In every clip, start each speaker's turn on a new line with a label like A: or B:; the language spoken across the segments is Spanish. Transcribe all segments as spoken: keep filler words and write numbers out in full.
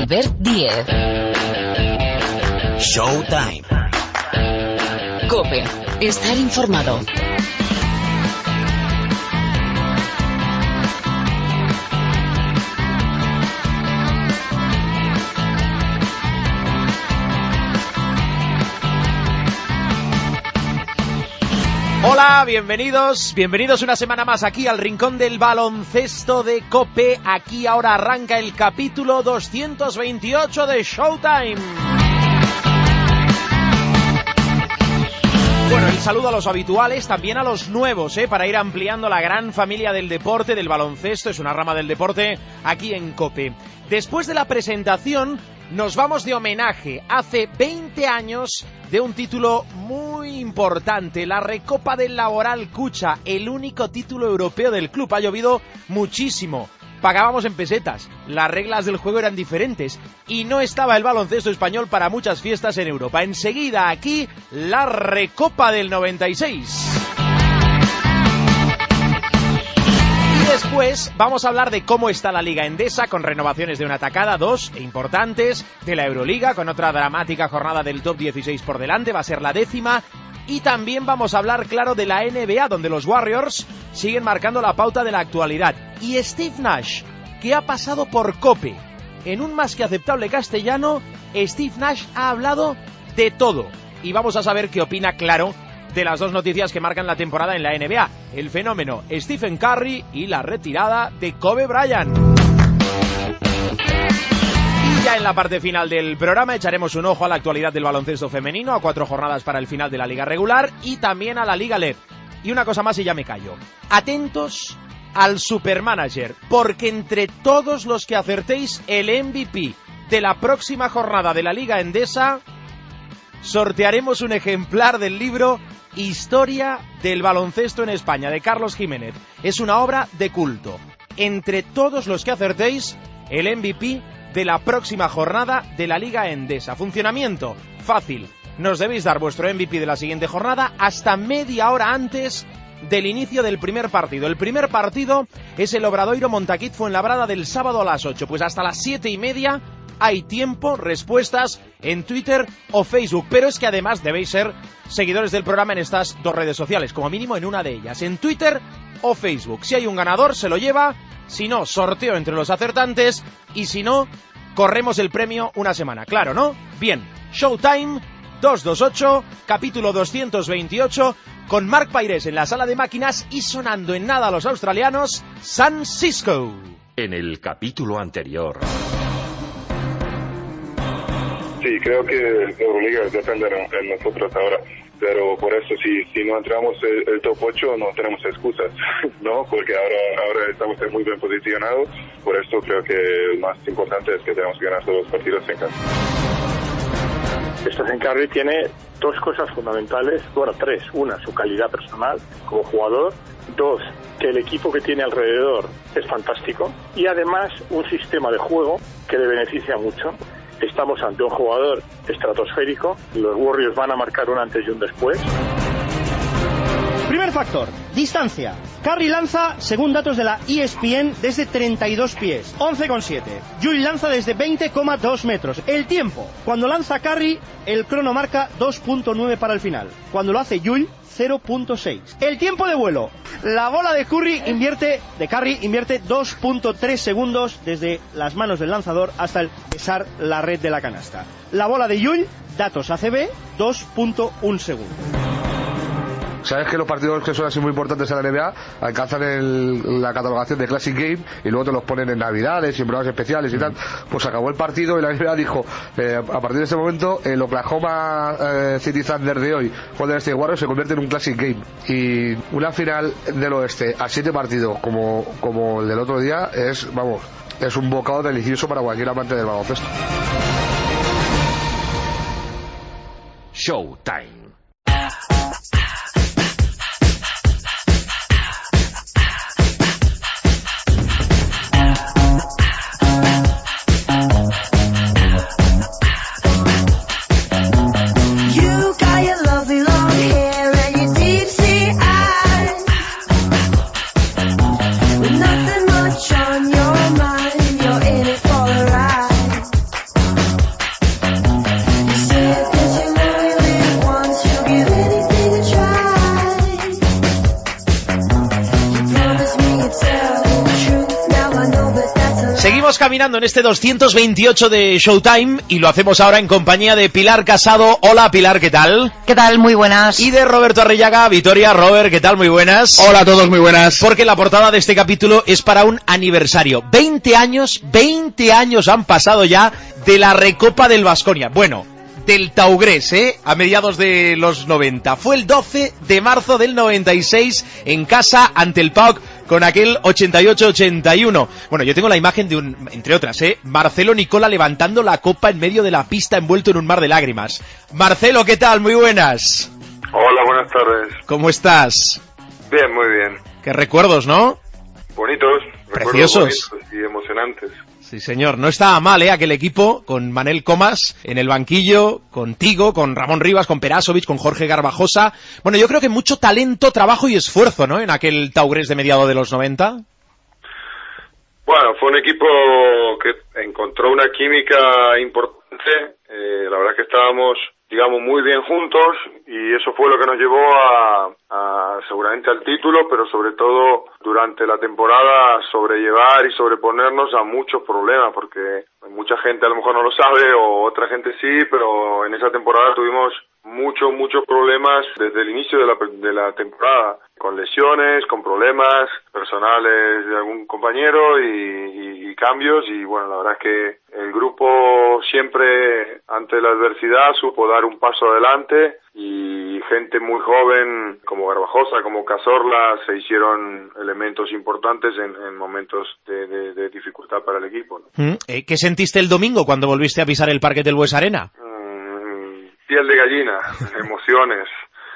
A: Albert Díez.
B: Showtime.
A: COPE. Estar informado.
C: Hola, bienvenidos, bienvenidos una semana más aquí al Rincón del Baloncesto de COPE. Aquí ahora arranca el capítulo doscientos veintiocho de Showtime. Bueno, el saludo a los habituales, también a los nuevos, ¿eh? Para ir ampliando la gran familia del deporte, del baloncesto, es una rama del deporte, aquí en COPE. Después de la presentación, nos vamos de homenaje. Hace veinte años de un título muy importante, la Recopa del Laboral Cucha, el único título europeo del club. Ha llovido muchísimo. Pagábamos en pesetas, las reglas del juego eran diferentes y no estaba el baloncesto español para muchas fiestas en Europa. Enseguida aquí, la Recopa del noventa y seis. Y después vamos a hablar de cómo está la Liga Endesa, con renovaciones de una tacada, dos importantes, de la Euroliga, con otra dramática jornada del top dieciséis por delante, va a ser la décima. Y también vamos a hablar, claro, de la N B A, donde los Warriors siguen marcando la pauta de la actualidad. Y Steve Nash, que ha pasado por COPE. En un más que aceptable castellano, Steve Nash ha hablado de todo. Y vamos a saber qué opina, claro, de las dos noticias que marcan la temporada en la N B A. El fenómeno Stephen Curry y la retirada de Kobe Bryant. Ya en la parte final del programa echaremos un ojo a la actualidad del baloncesto femenino, a cuatro jornadas para el final de la liga regular y también a la liga L E D. Y una cosa más y ya me callo. Atentos al Supermanager, porque entre todos los que acertéis el M V P de la próxima jornada de la Liga Endesa, sortearemos un ejemplar del libro Historia del baloncesto en España, de Carlos Jiménez. Es una obra de culto. Entre todos los que acertéis el M V P de la próxima jornada de la Liga Endesa. Funcionamiento fácil. Nos debéis dar vuestro M V P de la siguiente jornada hasta media hora antes del inicio del primer partido. El primer partido es el Obradoiro Montaquit Fuenlabrada del sábado a las ocho. Pues hasta las siete y media hay tiempo, respuestas en Twitter o Facebook. Pero es que además debéis ser seguidores del programa en estas dos redes sociales, como mínimo en una de ellas, en Twitter o Facebook. Si hay un ganador, se lo lleva. Si no, sorteo entre los acertantes. Y si no, corremos el premio una semana. Claro, ¿no? Bien, Showtime doscientos veintiocho, capítulo doscientos veintiocho, con Marc Pairés en la sala de máquinas y sonando en nada a los australianos, San Cisco.
D: En el capítulo anterior.
E: Sí, creo que Euroliga depende de nosotros ahora. Pero por eso, si si no entramos el, el top ocho, no tenemos excusas, ¿no? Porque ahora ahora estamos muy bien posicionados. Por eso creo que lo más importante es que tenemos que ganar todos los partidos en casa.
F: Stephen Curry tiene dos cosas fundamentales, bueno, tres. Una, su calidad personal como jugador. Dos, que el equipo que tiene alrededor es fantástico. Y además, un sistema de juego que le beneficia mucho. Estamos ante un jugador estratosférico. Los Warriors van a marcar un antes y un después.
G: Primer factor, distancia. Curry lanza, según datos de la E S P N, desde treinta y dos pies, once coma siete. Yul lanza desde veinte coma dos metros. El tiempo. Cuando lanza Curry, el crono marca dos punto nueve para el final. Cuando lo hace Yul, cero punto seis. El tiempo de vuelo. La bola de Curry invierte, de Curry invierte dos punto tres segundos desde las manos del lanzador hasta el besar la red de la canasta. La bola de Yul, datos A C B, dos punto uno segundos.
H: Sabes que los partidos que son así muy importantes en la N B A alcanzan el, la catalogación de Classic Game y luego te los ponen en Navidades y en programas especiales y tal. Pues acabó el partido y la N B A dijo, eh, a partir de este momento el Oklahoma eh, City Thunder de hoy Golden State Warriors se convierte en un Classic Game. Y una final del oeste a siete partidos como, como el del otro día es, vamos, es un bocado delicioso para cualquier amante del baloncesto.
D: Showtime.
C: Seguimos caminando en este doscientos veintiocho de Showtime y lo hacemos ahora en compañía de Pilar Casado. Hola Pilar, ¿qué tal?
A: ¿Qué tal? Muy buenas.
C: Y de Roberto Arrillaga. Vitoria, Robert, ¿qué tal? Muy buenas.
B: Hola a todos, muy buenas.
C: Porque la portada de este capítulo es para un aniversario. veinte años, veinte años han pasado ya de la Recopa del Baskonia. Bueno, del Taugrés, ¿eh? A mediados de los noventa. Fue el doce de marzo del noventa y seis en casa ante el P A O K con aquel ochenta y ocho ochenta y uno. Bueno, yo tengo la imagen de un, entre otras, ¿eh? Marcelo Nicola levantando la copa en medio de la pista envuelto en un mar de lágrimas. Marcelo, ¿qué tal? Muy buenas.
E: Hola, buenas tardes.
C: ¿Cómo estás?
E: Bien, muy bien.
C: Qué recuerdos, ¿no?
E: Bonitos.
C: Preciosos.
E: Bonitos y emocionantes.
C: Sí, señor. No estaba mal, ¿eh? Aquel equipo con Manel Comas en el banquillo, contigo, con Ramón Rivas, con Perasovic, con Jorge Garbajosa. Bueno, yo creo que mucho talento, trabajo y esfuerzo, ¿no? En aquel Taugrés de mediados de los noventa.
E: Bueno, fue un equipo que encontró una química importante. Eh, la verdad es que estábamos, digamos, muy bien juntos y eso fue lo que nos llevó a, a seguramente al título, pero sobre todo durante la temporada sobrellevar y sobreponernos a muchos problemas, porque mucha gente a lo mejor no lo sabe o otra gente sí, pero en esa temporada tuvimos muchos, muchos problemas desde el inicio de la, de la temporada, con lesiones, con problemas personales de algún compañero y, y, y cambios, y bueno, la verdad es que el grupo siempre ante la adversidad supo dar un paso adelante y gente muy joven como Garbajosa, como Cazorla se hicieron elementos importantes en, en momentos de, de, de dificultad para el equipo, ¿no?
C: ¿Qué sentiste el domingo cuando volviste a pisar el parque del Bues Arena?
E: Mm, piel de gallina, emociones,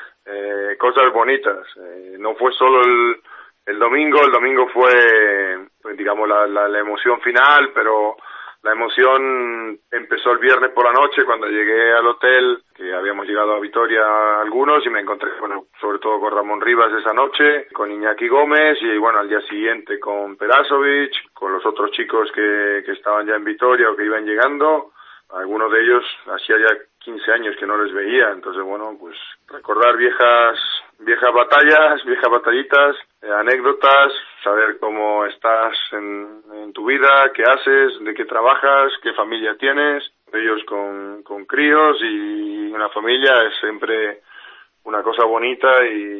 E: eh, cosas bonitas. Eh, no fue solo el, el domingo, el domingo fue, pues, digamos, la, la, la emoción final, pero la emoción empezó el viernes por la noche cuando llegué al hotel, que habíamos llegado a Vitoria algunos y me encontré, bueno, sobre todo con Ramón Rivas esa noche, con Iñaki Gómez y bueno, al día siguiente con Perasovic, con los otros chicos que, que estaban ya en Vitoria o que iban llegando. Algunos de ellos hacía ya quince años que no les veía, entonces bueno, pues recordar viejas viejas batallas, viejas batallitas, eh, anécdotas, saber cómo estás en, en tu vida, qué haces, de qué trabajas, qué familia tienes, ellos con, con críos, y una familia es siempre una cosa bonita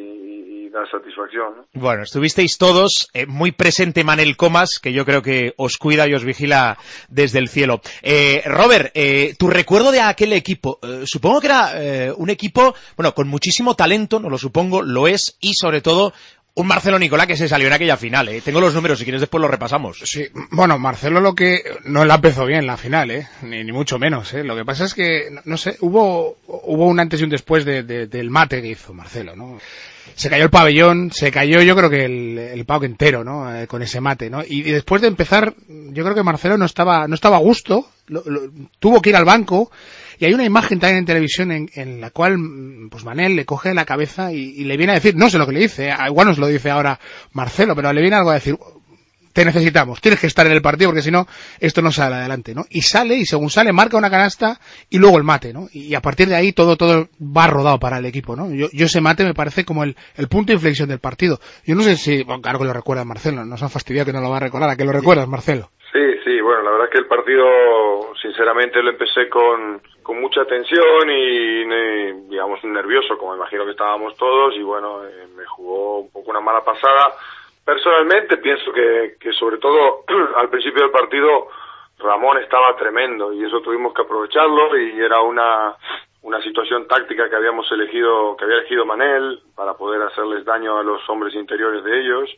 E: y, y da satisfacción, ¿no?
C: Bueno, estuvisteis todos, eh, muy presente Manel Comas, que yo creo que os cuida y os vigila desde el cielo. Eh, Robert, eh, tu recuerdo de aquel equipo, eh, supongo que era eh, un equipo, bueno, con muchísimo talento, no lo supongo, lo es, y sobre todo un Marcelo Nicola que se salió en aquella final, ¿eh? Tengo los números, si quieres después los repasamos.
B: Sí, bueno, Marcelo lo que no la empezó bien la final, ¿eh? Ni, ni mucho menos, ¿eh? Lo que pasa es que, no sé, hubo hubo un antes y un después de, de, del mate que hizo Marcelo, ¿no? Se cayó el pabellón, se cayó yo creo que el, el P A O K entero, ¿no? Eh, con ese mate, ¿no? Y, y después de empezar, yo creo que Marcelo no estaba no estaba a gusto, lo, lo, tuvo que ir al banco. Y hay una imagen también en televisión en, en la cual, pues Manel le coge la cabeza y, y le viene a decir, no sé lo que le dice, igual nos lo dice ahora Marcelo, pero le viene algo a decir, te necesitamos, tienes que estar en el partido porque si no, esto no sale adelante, ¿no? Y sale, y según sale, marca una canasta y luego el mate, ¿no? Y a partir de ahí todo todo va rodado para el equipo, ¿no? Yo, yo ese mate me parece como el, el punto de inflexión del partido. Yo no sé si, bueno, claro que lo recuerda Marcelo, nos han fastidiado que no lo va a recordar, ¿a qué lo recuerdas, Marcelo?
E: Sí, sí, bueno, la verdad es que el partido, sinceramente, lo empecé con, con mucha tensión y, y, digamos, nervioso, como imagino que estábamos todos, y bueno, eh, me jugó un poco una mala pasada. Personalmente pienso que, que sobre todo al principio del partido Ramón estaba tremendo y eso tuvimos que aprovecharlo, y era una, una situación táctica que habíamos elegido, que había elegido Manel para poder hacerles daño a los hombres interiores de ellos.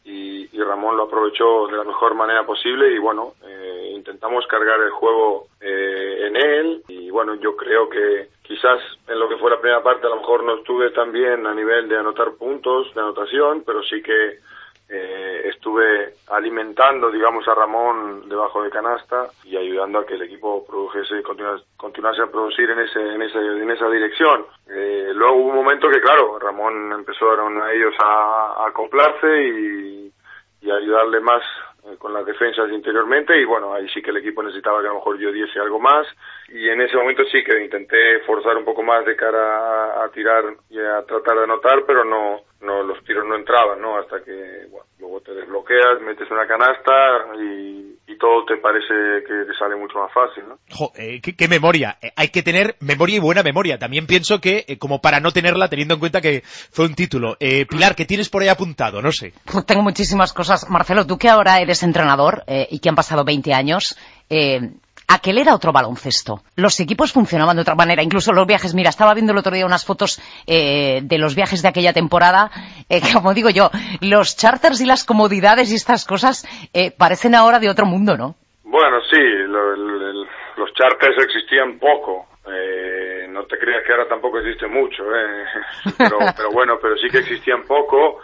E: Y, y Ramón lo aprovechó de la mejor manera posible y bueno, eh, intentamos cargar el juego eh, en él, y bueno, yo creo que quizás en lo que fue la primera parte a lo mejor no estuve tan bien a nivel de anotar puntos de anotación, pero sí que eh, estuve alimentando, digamos, a Ramón debajo de canasta y ayudando a que el equipo produjese, continuase, continuase a producir en ese, en ese, en esa dirección. Eh, luego hubo un momento que, claro, Ramón empezaron a ellos a, a acoplarse y, y a ayudarle más eh, con las defensas interiormente, y bueno, ahí sí que el equipo necesitaba que a lo mejor yo diese algo más, y en ese momento sí que intenté forzar un poco más de cara a, a tirar y a tratar de anotar, pero no, no, los tiros no entraban, ¿no? Hasta que, bueno, luego te desbloqueas, metes una canasta y, y todo te parece que te sale mucho más fácil, ¿no?
C: Jo, eh, qué, qué memoria. Eh, hay que tener memoria y buena memoria. También pienso que, eh, como para no tenerla, teniendo en cuenta que fue un título. Eh, Pilar, ¿qué tienes por ahí apuntado? No sé.
A: Pues tengo muchísimas cosas. Marcelo, tú que ahora eres entrenador eh, y que han pasado veinte años, eh, aquel era otro baloncesto. Los equipos funcionaban de otra manera, incluso los viajes. Mira, estaba viendo el otro día unas fotos eh, de los viajes de aquella temporada. Eh, como digo yo, los charters y las comodidades y estas cosas eh, parecen ahora de otro mundo, ¿no?
E: Bueno, sí, lo, lo, los charters existían poco. Eh, no te creas que ahora tampoco existe mucho, eh. pero, pero bueno, pero sí que existían poco.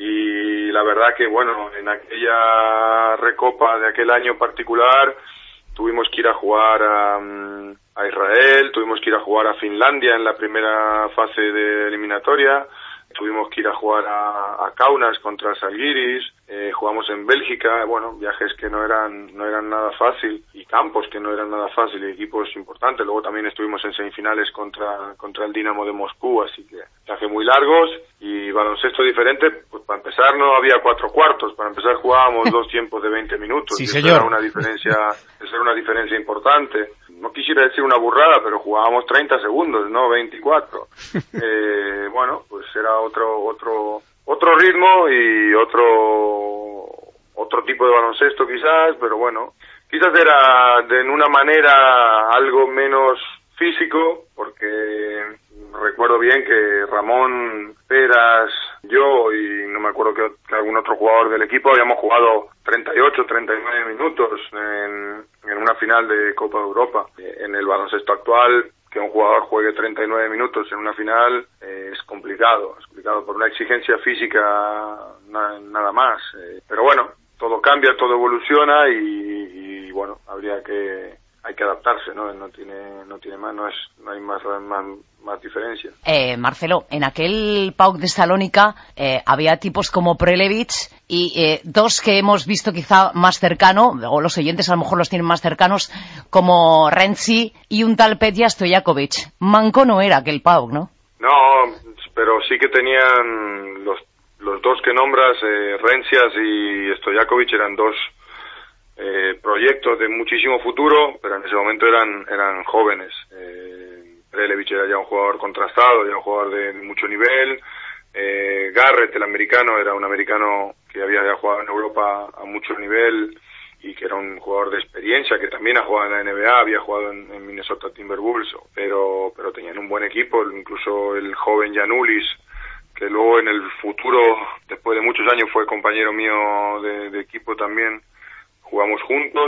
E: Y la verdad que, bueno, en aquella recopa de aquel año particular tuvimos que ir a jugar a, a Israel, tuvimos que ir a jugar a Finlandia en la primera fase de eliminatoria, tuvimos que ir a jugar a, a Kaunas contra Žalgiris, eh, jugamos en Bélgica, bueno, viajes que no eran no eran nada fácil, y campos que no eran nada fácil, y equipos importantes. Luego también estuvimos en semifinales contra contra el Dinamo de Moscú, así que viajes muy largos y baloncesto diferente. Pues para empezar no había cuatro cuartos, para empezar jugábamos dos tiempos de veinte minutos.
C: Sí,
E: y
C: señor.
E: eso era una diferencia, eso era una diferencia importante. No quisiera decir una burrada, pero jugábamos treinta segundos, no veinticuatro. eh, bueno, pues era otro otro otro ritmo y otro otro tipo de baloncesto quizás, pero bueno, quizás era de en una manera algo menos físico, porque recuerdo bien que Ramón, Peras, yo y no me acuerdo que, que algún otro jugador del equipo habíamos jugado treinta y ocho, treinta y nueve minutos en, en una final de Copa de Europa. En el baloncesto actual, que un jugador juegue treinta y nueve minutos en una final eh, es complicado, es complicado por una exigencia física na, nada más. Eh, pero bueno, todo cambia, todo evoluciona y, y bueno, habría que hay que adaptarse, ¿no? No tiene no tiene más, no es no hay más más, más diferencia.
A: Eh, Marcelo, en aquel P A O K de Salónica eh, había tipos como Prelevich y eh, dos que hemos visto quizá más cercano, o los oyentes a lo mejor los tienen más cercanos, como Renzi y un tal Petya Stojakovic. Manco no era aquel P A O K, ¿no?
E: No, pero sí que tenían los los dos que nombras, eh, Rencias y Stojakovic, eran dos Eh, proyectos de muchísimo futuro, pero en ese momento eran eran jóvenes. eh, Prelevich era ya un jugador contrastado, ya un jugador de mucho nivel. eh, Garrett, el americano, era un americano que había ya jugado en Europa a mucho nivel y que era un jugador de experiencia, que también ha jugado en la N B A, había jugado en, en Minnesota Timberwolves, pero pero tenían un buen equipo. Incluso el joven Giannulis, que luego en el futuro, después de muchos años, fue compañero mío de, de equipo también. Jugamos juntos,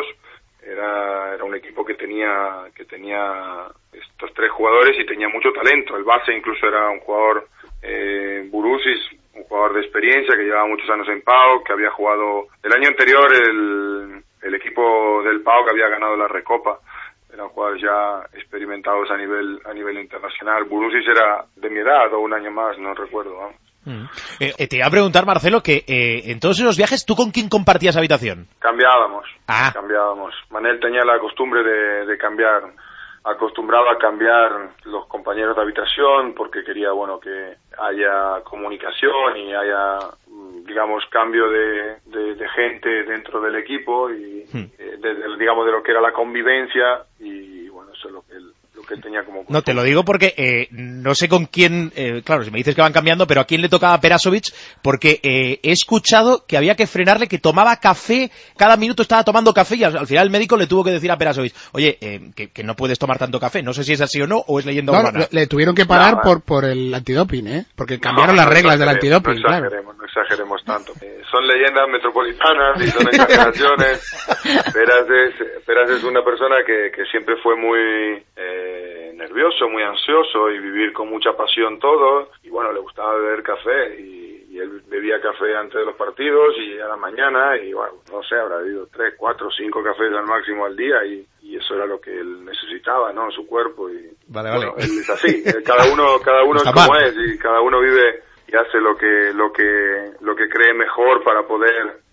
E: era era un equipo que tenía que tenía estos tres jugadores y tenía mucho talento. El base incluso era un jugador, eh, Burusis, un jugador de experiencia que llevaba muchos años en P A O K, que había jugado el año anterior el, el equipo del P A O K había ganado la Recopa. Eran jugadores ya experimentados a nivel a nivel internacional. Burusis era de mi edad o un año más, no recuerdo, ¿no?
C: Mm. Eh, te iba a preguntar, Marcelo, que eh, en todos esos viajes, ¿tú con quién compartías habitación?
E: Cambiábamos,
C: ah.
E: cambiábamos. Manel tenía la costumbre de, de cambiar, acostumbraba a cambiar los compañeros de habitación porque quería, bueno, que haya comunicación y haya, digamos, cambio de, de, de gente dentro del equipo y, hmm. eh, de, de, digamos, de lo que era la convivencia y, bueno, eso es lo que él que tenía como costumbre.
C: No, te lo digo porque eh, no sé con quién, eh, claro, si me dices que van cambiando, pero a quién le tocaba Perasovic, porque eh, he escuchado que había que frenarle, que tomaba café, cada minuto estaba tomando café y al, al final el médico le tuvo que decir a Perasovic, oye, eh, que, que no puedes tomar tanto café. No sé si es así o no, o es leyenda
B: no,
C: urbana.
B: Le, le tuvieron que parar
E: no,
B: por por el antidoping, ¿eh? Porque cambiaron
E: no,
B: las
E: no
B: reglas del antidoping,
E: no exageremos, claro. No exageremos tanto. Eh, son leyendas metropolitanas y son exageraciones. Peras es, Peras es una persona que, que siempre fue muy eh, nervioso, muy ansioso y vivir con mucha pasión todo, y bueno, le gustaba beber café y, y él bebía café antes de los partidos y a la mañana y bueno, no sé, habrá bebido tres, cuatro, cinco cafés al máximo al día y, y eso era lo que él necesitaba, ¿no? Su cuerpo y
C: vale, vale.
E: Bueno, él es así, cada uno, cada uno es como es y cada uno vive y hace lo que, lo que, lo que cree mejor para poder eh,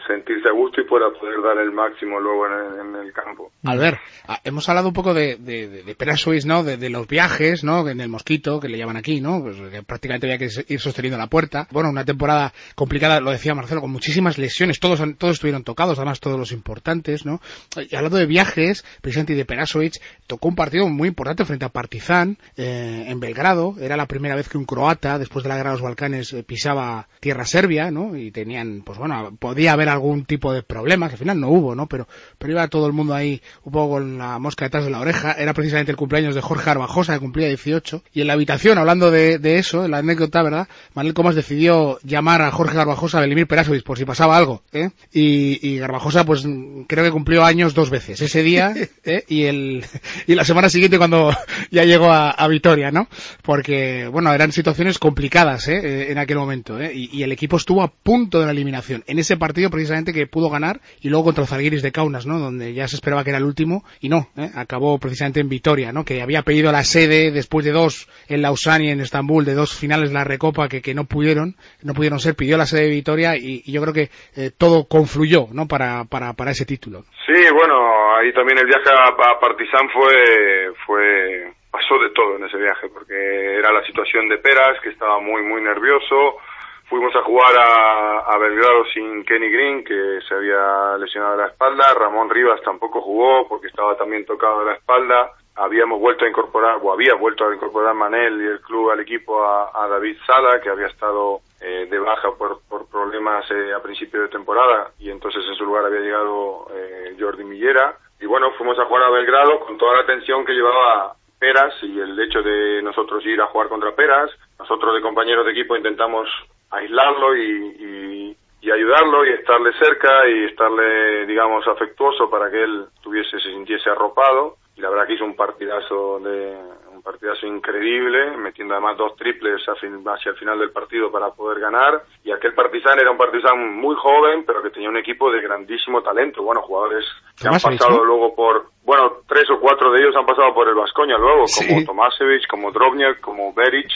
E: sentirse a gusto y para poder dar el máximo luego en el, en el campo.
B: Albert, hemos hablado un poco de, de, de, de Perasovic, ¿no? De, de los viajes, ¿no? En el Mosquito, que le llaman aquí, ¿no? Pues que prácticamente había que ir sosteniendo la puerta. Bueno, una temporada complicada, lo decía Marcelo, con muchísimas lesiones, todos todos estuvieron tocados, además todos los importantes, ¿no? Y hablando de viajes, precisamente de Perasovic, tocó un partido muy importante frente a Partizan, eh, en Belgrado. Era la primera vez que un croata, después de la guerra de los Balcanes, eh, pisaba tierra serbia, ¿no? Y tenían, pues bueno, podía haber algún tipo de problemas, al final no hubo, ¿no? Pero, pero iba todo el mundo ahí un poco con la mosca detrás de la oreja. Era precisamente el cumpleaños de Jorge Garbajosa, que cumplía dieciocho, y en la habitación, hablando de, de eso, la anécdota, ¿verdad? Manuel Comas decidió llamar a Jorge Garbajosa a Velimir Perasovic por si pasaba algo, ¿eh? Y, y Garbajosa, pues creo que cumplió años dos veces, ese día, ¿eh? y el y la semana siguiente cuando ya llegó a, a Vitoria, ¿no? Porque, bueno, eran situaciones complicadas, ¿eh? En aquel momento, ¿eh? Y, y el equipo estuvo a punto de la eliminación en ese partido precisamente que pudo ganar, y luego contra el Zalgiris de Kaunas, ¿no? Donde ya se esperaba que era el último y no, ¿eh? Acabó precisamente en Vitoria, ¿no? Que había pedido la sede después de dos en Lausanne y en Estambul, de dos finales de la Recopa que, que no pudieron, no pudieron ser, pidió la sede de Vitoria y, y yo creo que eh, todo confluyó, ¿no? Para, para, para ese título.
E: Sí, bueno, ahí también el viaje a, a Partizan fue, fue, pasó de todo en ese viaje, porque era la situación de Peras, que estaba muy, muy nervioso. Fuimos a jugar a, a Belgrado sin Kenny Green, que se había lesionado la espalda. Ramón Rivas tampoco jugó porque estaba también tocado de la espalda. Habíamos vuelto a incorporar, o había vuelto a incorporar Manel y el club al equipo a, a David Sala, que había estado eh, de baja por, por problemas eh, a principio de temporada, y entonces en su lugar había llegado eh, Jordi Millera. Y bueno, fuimos a jugar a Belgrado con toda la tensión que llevaba Peras y el hecho de nosotros ir a jugar contra Peras. Nosotros de compañeros de equipo intentamos aislarlo y, y, y ayudarlo y estarle cerca y estarle, digamos, afectuoso para que él tuviese, se sintiese arropado. Y la verdad que hizo un partidazo de un partidazo increíble, metiendo además dos triples hacia el final del partido para poder ganar. Y aquel Partizan era un Partizan muy joven, pero que tenía un equipo de grandísimo talento. Bueno, jugadores que han pasado luego por, bueno, tres o cuatro de ellos han pasado por el Baskonia luego, sí, como Tomasevic, como Drobnjak, como Beric,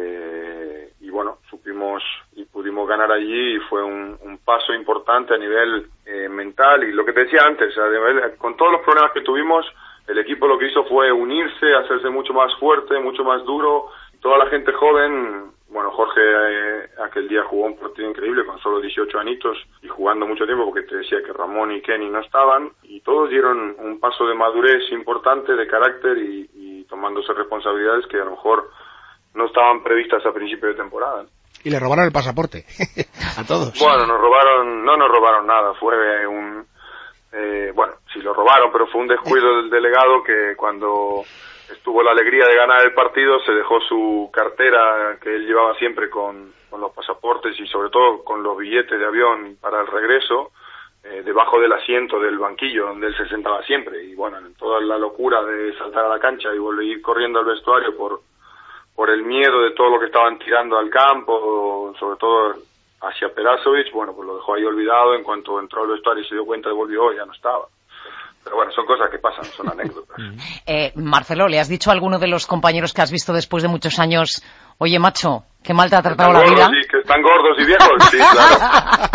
E: eh, y bueno, supimos y pudimos ganar allí, y fue un, un paso importante a nivel eh, mental. Y lo que te decía antes, a nivel, con todos los problemas que tuvimos, el equipo lo que hizo fue unirse, hacerse mucho más fuerte, mucho más duro. Toda la gente joven, bueno, Jorge eh, aquel día jugó un partido increíble con solo dieciocho añitos y jugando mucho tiempo, porque te decía que Ramón y Kenny no estaban, y todos dieron un paso de madurez importante, de carácter y, y tomándose responsabilidades que a lo mejor no estaban previstas a principio de temporada.
B: Y le robaron el pasaporte a todos.
E: Bueno, nos robaron, no nos robaron nada, fue un... Eh, bueno, sí lo robaron, pero fue un descuido del delegado que cuando estuvo la alegría de ganar el partido se dejó su cartera que él llevaba siempre con, con los pasaportes y sobre todo con los billetes de avión para el regreso eh, debajo del asiento del banquillo donde él se sentaba siempre. Y bueno, en toda la locura de saltar a la cancha y volver a ir corriendo al vestuario por, por el miedo de todo lo que estaban tirando al campo, sobre todo hacia Perasovic, bueno, pues lo dejó ahí olvidado. En cuanto entró al vestuario y se dio cuenta de volvió, ya no estaba. Pero bueno, son cosas que pasan, son anécdotas.
A: Eh, Marcelo, ¿le has dicho a alguno de los compañeros que has visto después de muchos años, oye, macho, qué mal te ha tratado la vida?
E: Sí, que están gordos y viejos, sí, claro.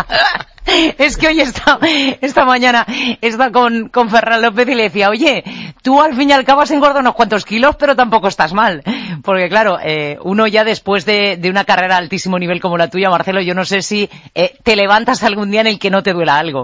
A: Es que hoy esta, esta mañana está con, con Ferran López y le decía, oye, tú al fin y al cabo has engordado unos cuantos kilos, pero tampoco estás mal. Porque claro, eh, uno ya después de, de una carrera a altísimo nivel como la tuya, Marcelo, yo no sé si eh, te levantas algún día en el que no te duela algo.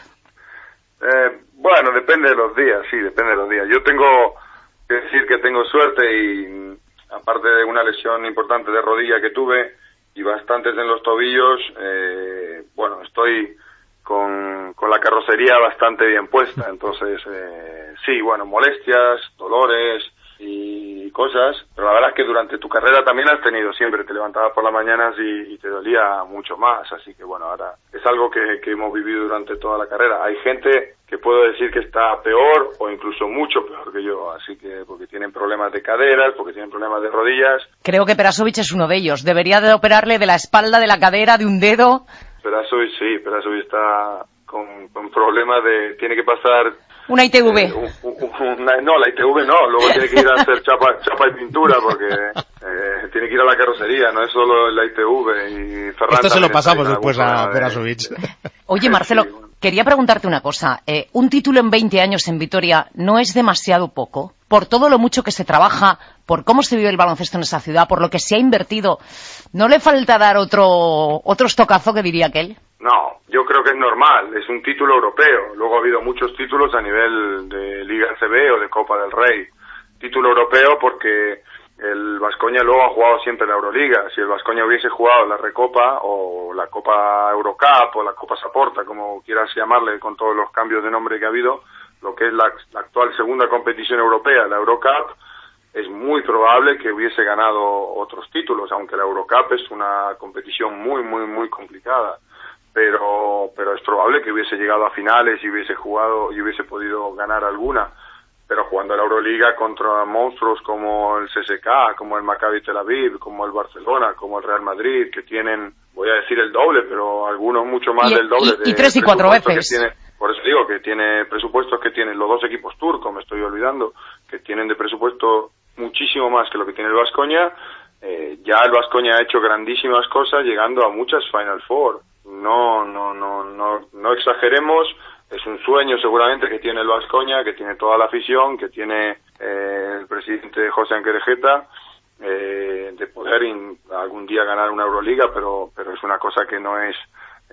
E: Eh, bueno, depende de los días, sí, depende de los días. Yo tengo que decir que tengo suerte y aparte de una lesión importante de rodilla que tuve y bastantes en los tobillos, eh, bueno, estoy con, con la carrocería bastante bien puesta. Entonces, eh, sí, bueno, molestias, dolores y cosas, pero la verdad es que durante tu carrera también has tenido siempre, te levantabas por las mañanas y, y te dolía mucho más, así que bueno, ahora es algo que, que hemos vivido durante toda la carrera. Hay gente que puedo decir que está peor o incluso mucho peor que yo, así que porque tienen problemas de caderas, porque tienen problemas de rodillas.
A: Creo que Perasovic es uno de ellos, debería de operarle de la espalda, de la cadera, de un dedo.
E: Perasovic sí, Perasovic está con, con problemas de, tiene que pasar
A: una I T V.
E: Eh, un, un, una, no, la I T V no, luego tiene que ir a hacer chapa, chapa y pintura porque eh, tiene que ir a la carrocería, no es solo la I T V. Y Ferran
B: esto se lo pasamos
E: está,
B: después a Perasovic.
A: Oye, Marcelo, quería preguntarte una cosa. Eh, ¿Un título en veinte años en Vitoria no es demasiado poco? Por todo lo mucho que se trabaja, por cómo se vive el baloncesto en esa ciudad, por lo que se ha invertido, ¿no le falta dar otro, otro estocazo, que diría aquel?
E: No, yo creo que es normal, es un título europeo. Luego ha habido muchos títulos a nivel de Liga A C B o de Copa del Rey. Título europeo porque el Baskonia luego ha jugado siempre la Euroliga. Si el Baskonia hubiese jugado la Recopa o la Copa Eurocup o la Copa Saporta, como quieras llamarle, con todos los cambios de nombre que ha habido, lo que es la, la actual segunda competición europea, la Eurocup, es muy probable que hubiese ganado otros títulos, aunque la Eurocup es una competición muy, muy, muy complicada. Pero, pero es probable que hubiese llegado a finales y hubiese jugado y hubiese podido ganar alguna. Pero jugando a la Euroliga contra monstruos como el C S K, como el Maccabi Tel Aviv, como el Barcelona, como el Real Madrid, que tienen, voy a decir el doble, pero algunos mucho más
A: y,
E: del doble.
A: Y, de, y tres y cuatro veces.
E: Que tiene, por eso digo que tiene presupuestos que tienen los dos equipos turcos, me estoy olvidando, que tienen de presupuesto muchísimo más que lo que tiene el Baskonia. Eh, ya el Baskonia ha hecho grandísimas cosas llegando a muchas Final Four. No, no, no, no, no exageremos. Es un sueño seguramente que tiene el Baskonia, que tiene toda la afición, que tiene eh, el presidente José Anquerejeta, eh, de poder in, algún día ganar una Euroliga, pero pero es una cosa que no es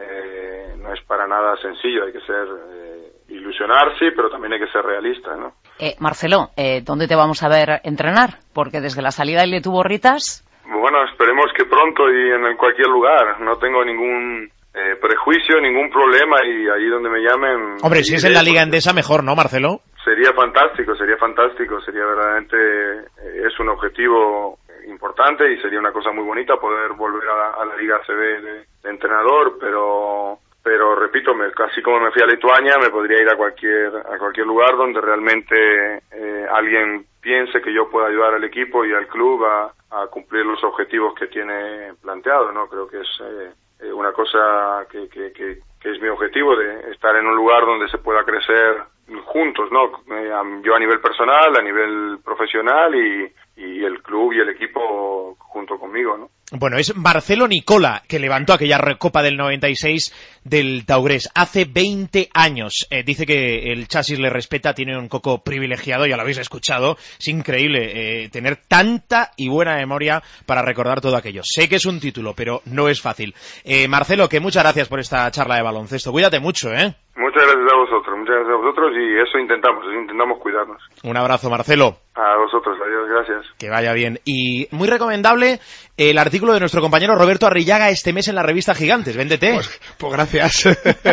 E: eh, no es para nada sencillo. Hay que ser eh, ilusionarse, pero también hay que ser realista, ¿no?
A: Eh, Marcelo, eh, ¿dónde te vamos a ver entrenar? Porque desde la salida de tu Borritas.
E: Bueno, esperemos que pronto y en cualquier lugar. No tengo ningún Eh, prejuicio, ningún problema, y ahí donde me llamen...
C: Hombre, si es en la Liga Endesa, mejor, ¿no, Marcelo?
E: Sería fantástico, sería fantástico, sería verdaderamente... Eh, es un objetivo importante y sería una cosa muy bonita poder volver a la, a la Liga A C B de, de entrenador, pero... Pero, repito, me, casi como me fui a Lituania, me podría ir a cualquier a cualquier lugar donde realmente eh, alguien piense que yo pueda ayudar al equipo y al club a, a cumplir los objetivos que tiene planteado, ¿no? Creo que es... Eh, una cosa que, que, que, que es mi objetivo, de estar en un lugar donde se pueda crecer juntos, ¿no? Yo a nivel personal, a nivel profesional y, y el club y el equipo junto conmigo, ¿no?
C: Bueno, es Marcelo Nicola, que levantó aquella Recopa del noventa y seis del Taurés hace veinte años. Eh, dice que el chasis le respeta, tiene un coco privilegiado, ya lo habéis escuchado. Es increíble eh, tener tanta y buena memoria para recordar todo aquello. Sé que es un título, pero no es fácil. Eh, Marcelo, que muchas gracias por esta charla de baloncesto. Cuídate mucho, ¿eh?
E: Muchas gracias a vosotros, muchas gracias a vosotros, y eso intentamos, eso intentamos cuidarnos.
C: Un abrazo, Marcelo.
E: A vosotros, adiós, gracias.
C: Que vaya bien. Y muy recomendable el artículo de nuestro compañero Roberto Arrillaga este mes en la revista Gigantes. Véndete.
B: Pues, pues gracias.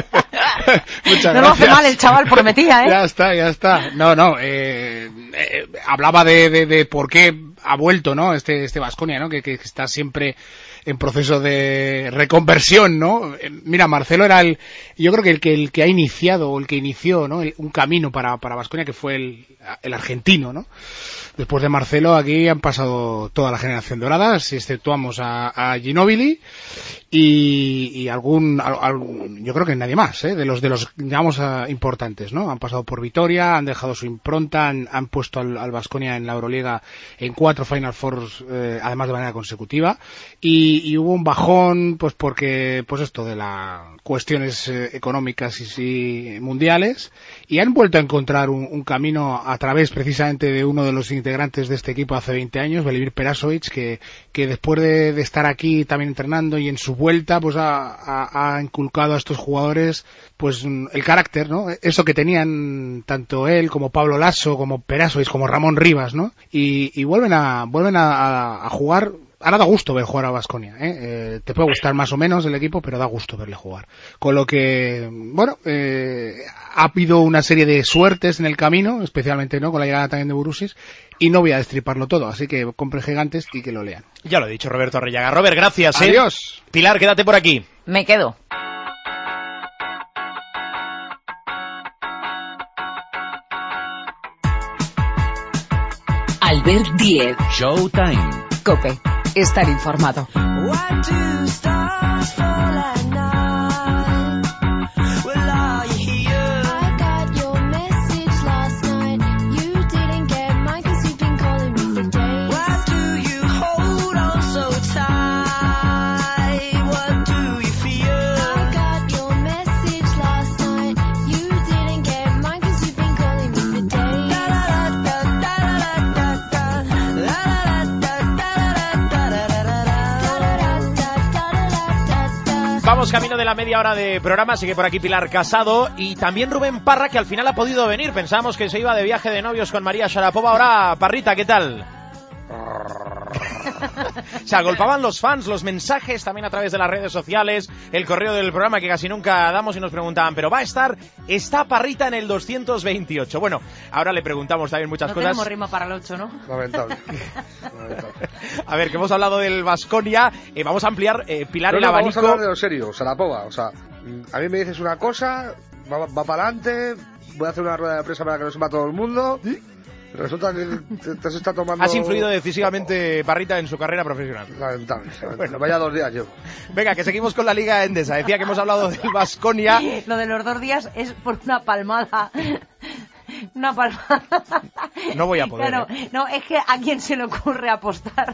B: Muchas
A: no
B: gracias.
A: lo hace mal el chaval, prometía, ¿eh?
B: Ya está, ya está. No, no, eh, eh, hablaba de, de, de por qué ha vuelto, ¿no? Este, este Baskonia, ¿no? Que, que está siempre en proceso de reconversión, ¿no? Mira, Marcelo era el, yo creo que el que el que ha iniciado, o el que inició, ¿no? El, un camino para para Baskonia, que fue el, el argentino, ¿no? Después de Marcelo aquí han pasado toda la generación dorada, si exceptuamos a, a Ginóbili y, y algún, algún, yo creo que nadie más, ¿eh? De los de los digamos uh, importantes, ¿no? Han pasado por Vitoria, han dejado su impronta, han, han puesto al Baskonia en la Euroliga en cuatro Final Fours, eh, además de manera consecutiva, y, y hubo un bajón, pues porque, pues esto de las cuestiones eh, económicas y, y mundiales, y han vuelto a encontrar un, un camino a través precisamente de uno de los integrantes de este equipo hace veinte años, Velimir Perasovic, que, que después de, de estar aquí también entrenando y en su vuelta, pues ha, ha, ha inculcado a estos jugadores, pues el carácter, ¿no? Eso que tenían tanto él como Pablo Lasso, como Perasovic, como Ramón Rivas, ¿no? Y, y vuelven a, vuelven a, a jugar. Ahora da gusto ver jugar a Baskonia, ¿eh? Eh, te puede gustar más o menos el equipo, pero da gusto verle jugar. Con lo que, bueno, eh, ha habido una serie de suertes en el camino, especialmente no con la llegada también de Burusis, y no voy a destriparlo todo, así que compre Gigantes y que lo lean.
C: Ya lo he dicho, Roberto Arrillaga. Robert, gracias, ¿eh?
B: Adiós.
C: Pilar, quédate por aquí.
A: Me quedo.
I: Albert Diez.
J: Showtime.
I: COPE. Estar informado.
C: Vamos camino de la media hora de programa, sigue por aquí Pilar Casado y también Rubén Parra, que al final ha podido venir. Pensábamos que se iba de viaje de novios con María Sharapova. Ahora, Parrita, ¿qué tal? Se agolpaban los fans, los mensajes también a través de las redes sociales, el correo del programa que casi nunca damos y nos preguntaban, pero va a estar, está Parrita en el doscientos veintiocho. Bueno, ahora le preguntamos también muchas
A: no
C: cosas.
A: No tenemos rima para el ocho, ¿no?
H: Lamentable. Lamentable.
C: A ver, que hemos hablado del Baskonia, eh, vamos a ampliar, eh, Pilar,
H: no,
C: el
H: no,
C: abanico.
H: Vamos a hablar de lo serio, Sharapova. O sea, a mí me dices una cosa, va, va para adelante, voy a hacer una rueda de prensa para que lo sepa todo el mundo. ¿Sí? Resulta que te, te se está tomando...
C: Has influido decisivamente, Parrita, en su carrera profesional.
H: Lamentable. Bueno, vaya dos días llevo.
C: Venga, que seguimos con la Liga Endesa. Decía que hemos hablado del Baskonia.
A: Lo de los dos días es por una palmada. Una palmada.
C: No voy a poder.
A: Claro,
C: ¿eh?
A: No, es que a quién se le ocurre apostar.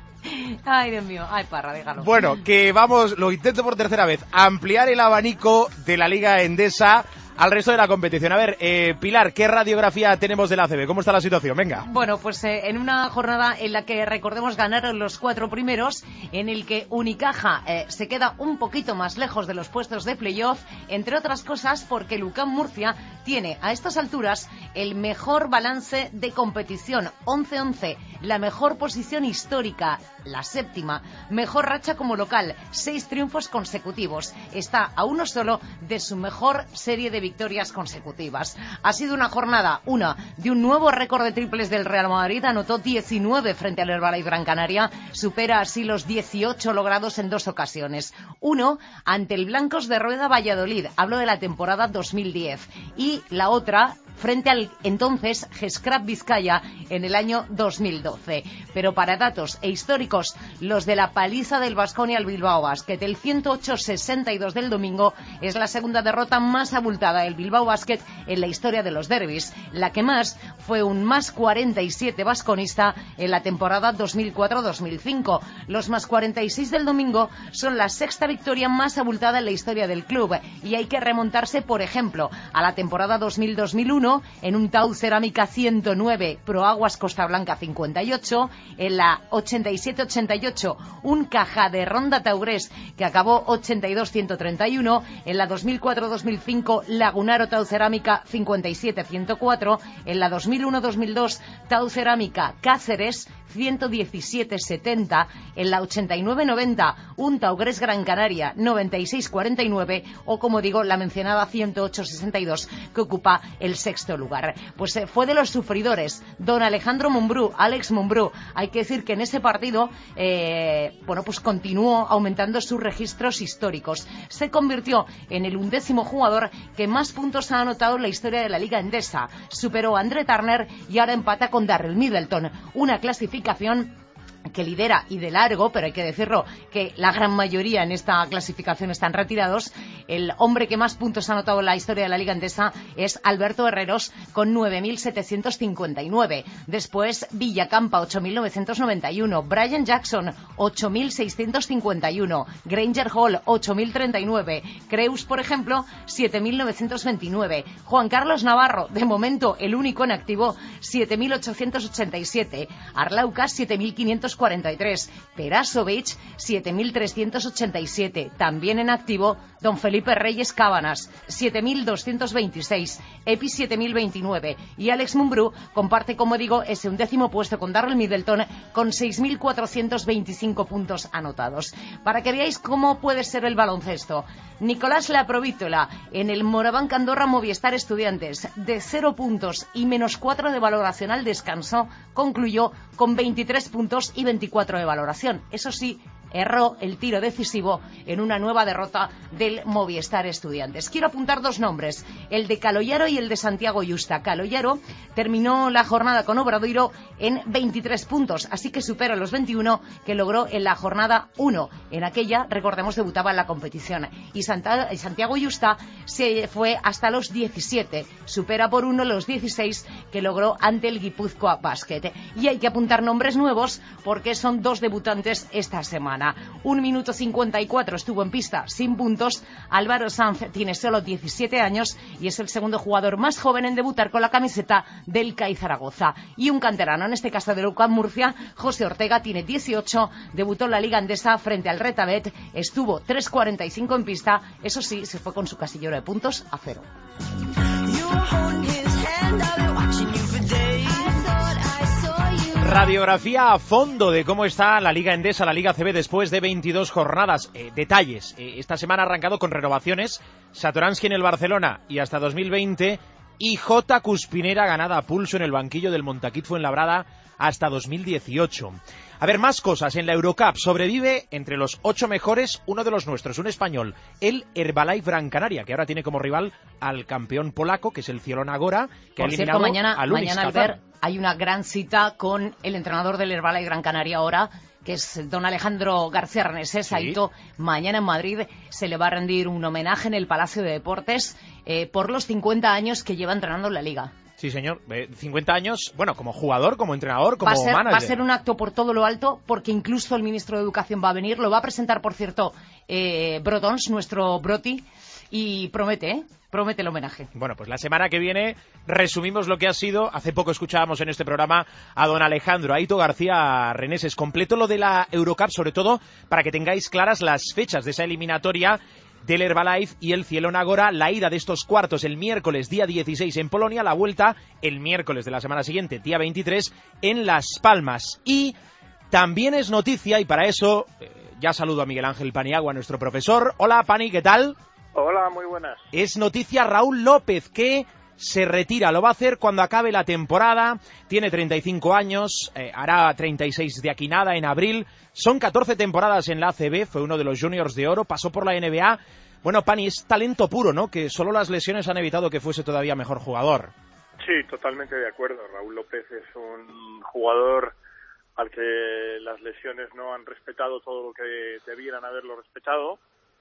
A: Ay, Dios mío. Ay, Parra, déjalo.
C: Bueno, que vamos, lo intento por tercera vez, ampliar el abanico de la Liga Endesa al resto de la competición. A ver, eh, Pilar, ¿qué radiografía tenemos de la A C B? ¿Cómo está la situación? Venga.
A: Bueno, pues eh, en una jornada en la que, recordemos, ganaron los cuatro primeros, en el que Unicaja eh, se queda un poquito más lejos de los puestos de playoff, entre otras cosas porque Lucán Murcia tiene a estas alturas el mejor balance de competición, once once, la mejor posición histórica, la séptima, mejor racha como local, seis triunfos consecutivos, está a uno solo de su mejor serie de victorias consecutivas. Ha sido una jornada, una, de un nuevo récord de triples del Real Madrid, anotó diecinueve frente al Herbalife Gran Canaria, supera así los dieciocho logrados en dos ocasiones. Uno, ante el Blancos de Rueda Valladolid, hablo de la temporada dos mil diez, y la otra, frente al entonces Gescrap Vizcaya en el año dos mil doce. Pero para datos e históricos, los de la paliza del Baskonia al Bilbao Basket, el ciento ocho sesenta y dos del domingo, es la segunda derrota más abultada del Bilbao Basket en la historia de los derbis. La que más fue un más cuarenta y siete basconista en la temporada dos mil cuatro dos mil cinco. Los más cuarenta y seis del domingo son la sexta victoria más abultada en la historia del club, y hay que remontarse, por ejemplo, a la temporada dos mil dos mil uno, en un Tau Cerámica ciento nueve, Proaguas Costa Blanca cincuenta y ocho, en la ochenta y siete ochenta y ocho un Caja de Ronda Taurés que acabó ochenta y dos ciento treinta y uno, en la dos mil cuatro dos mil cinco Lagunaro Tau Cerámica cincuenta y siete ciento cuatro, en la dos mil uno dos mil dos Tau Cerámica Cáceres ciento diecisiete setenta, en la ochenta y nueve noventa un Taugres Gran Canaria noventa y seis cuarenta y nueve, o como digo, la mencionada ciento ocho sesenta y dos que ocupa el sexto lugar. Pues eh, fue de los sufridores don Alejandro Mumbrú, Alex Mumbrú. Hay que decir que en ese partido eh, bueno, pues continuó aumentando sus registros históricos. Se convirtió en el undécimo jugador que más puntos ha anotado en la historia de la Liga Endesa. Superó a Andre Turner y ahora empata con Darrell Middleton, una clasificación que lidera y de largo, pero hay que decirlo que la gran mayoría en esta clasificación están retirados. El hombre que más puntos ha anotado en la historia de la Liga Endesa es Alberto Herreros con nueve mil setecientos cincuenta y nueve. Después Villacampa ocho mil novecientos noventa y uno, Brian Jackson ocho mil seiscientos cincuenta y uno, Granger Hall ocho mil treinta y nueve, Creus, por ejemplo, siete mil novecientos veintinueve, Juan Carlos Navarro, de momento el único en activo, siete mil ochocientos ochenta y siete, Arlaucas siete mil quinientos cuarenta y tres, Perasovic siete mil trescientos ochenta y siete, también en activo don Felipe Reyes Cábanas siete mil doscientos veintiséis, Epi siete mil veintinueve, y Alex Mumbrú comparte, como digo, ese undécimo puesto con Darrell Middleton con seis mil cuatrocientos veinticinco puntos anotados. Para que veáis cómo puede ser el baloncesto, Nicolás Laprovítola en el Moraván Andorra Movistar Estudiantes, de cero puntos y menos cuatro de valoración al descanso, concluyó con veintitrés puntos y veinticuatro de valoración. Eso sí, erró el tiro decisivo en una nueva derrota del Movistar Estudiantes. Quiero apuntar dos nombres, el de Caloyaro y el de Santiago Yusta. Caloyaro terminó la jornada con Obradoiro en veintitrés puntos, así que supera los veintiuno que logró en la jornada uno. En aquella, recordemos, debutaba en la competición. Y Santiago Yusta se fue hasta los diecisiete, supera por uno los dieciséis que logró ante el Guipúzcoa Basket. Y hay que apuntar nombres nuevos porque son dos debutantes esta semana. mañana. Un minuto cincuenta y cuatro estuvo en pista sin puntos. Álvaro Sanz tiene solo diecisiete años y es el segundo jugador más joven en debutar con la camiseta del C A I Zaragoza. Y un canterano, en este caso de UCAM Murcia, José Ortega, tiene dieciocho, debutó en la Liga Endesa frente al Retabet, estuvo tres cuarenta y cinco en pista, eso sí, se fue con su casillero de puntos a cero.
C: Radiografía a fondo de cómo está la Liga Endesa, la Liga A C B después de veintidós jornadas. Eh, detalles, eh, esta semana ha arrancado con renovaciones, Satoransky en el Barcelona y hasta dos mil veinte, y J. Cuspinera ganada a pulso en el banquillo del Montaquit Fuenlabrada hasta dos mil dieciocho. A ver, más cosas. En la Eurocup sobrevive entre los ocho mejores uno de los nuestros, un español, el Herbalife Gran Canaria, que ahora tiene como rival al campeón polaco, que es el Zielona Góra, que
A: Por
C: ha eliminado
A: cierto, mañana,
C: al Unis
A: mañana
C: Qatar.
A: Albert, hay una gran cita con el entrenador del Herbalife Gran Canaria ahora, que es don Alejandro García Renesés,
C: Sí.
A: Aito. Mañana en Madrid se le va a rendir un homenaje en el Palacio de Deportes eh, por los cincuenta años que lleva entrenando en la Liga.
C: Sí, señor. Eh, cincuenta años, bueno, como jugador, como entrenador, como
A: Va a, ser,
C: manager.
A: va a ser un acto por todo lo alto, porque incluso el ministro de Educación va a venir. Lo va a presentar, por cierto, eh, Brotons, nuestro Broti, y promete, ¿eh? Promete el homenaje.
C: Bueno, pues la semana que viene resumimos lo que ha sido. Hace poco escuchábamos en este programa a don Alejandro Aito García Reneses. Completo lo de la Eurocup, sobre todo para que tengáis claras las fechas de esa eliminatoria del Herbalife y el Zielona Góra. La ida de estos cuartos el miércoles día dieciséis en Polonia, la vuelta el miércoles de la semana siguiente, día veintitrés, en Las Palmas. Y también es noticia, y para eso eh, ya saludo a Miguel Ángel Paniagua, nuestro profesor. Hola, Pani, ¿qué tal?
F: Hola, muy buenas.
C: Es noticia Raúl López, que se retira, lo va a hacer cuando acabe la temporada, tiene treinta y cinco años, eh, hará treinta y seis de aquí nada en abril, son catorce temporadas en la A C B, fue uno de los juniors de oro, pasó por la N B A. Bueno, Pani, es talento puro, ¿no? Que solo las lesiones han evitado que fuese todavía mejor jugador.
F: Sí, totalmente de acuerdo. Raúl López es un jugador al que las lesiones no han respetado todo lo que debieran haberlo respetado,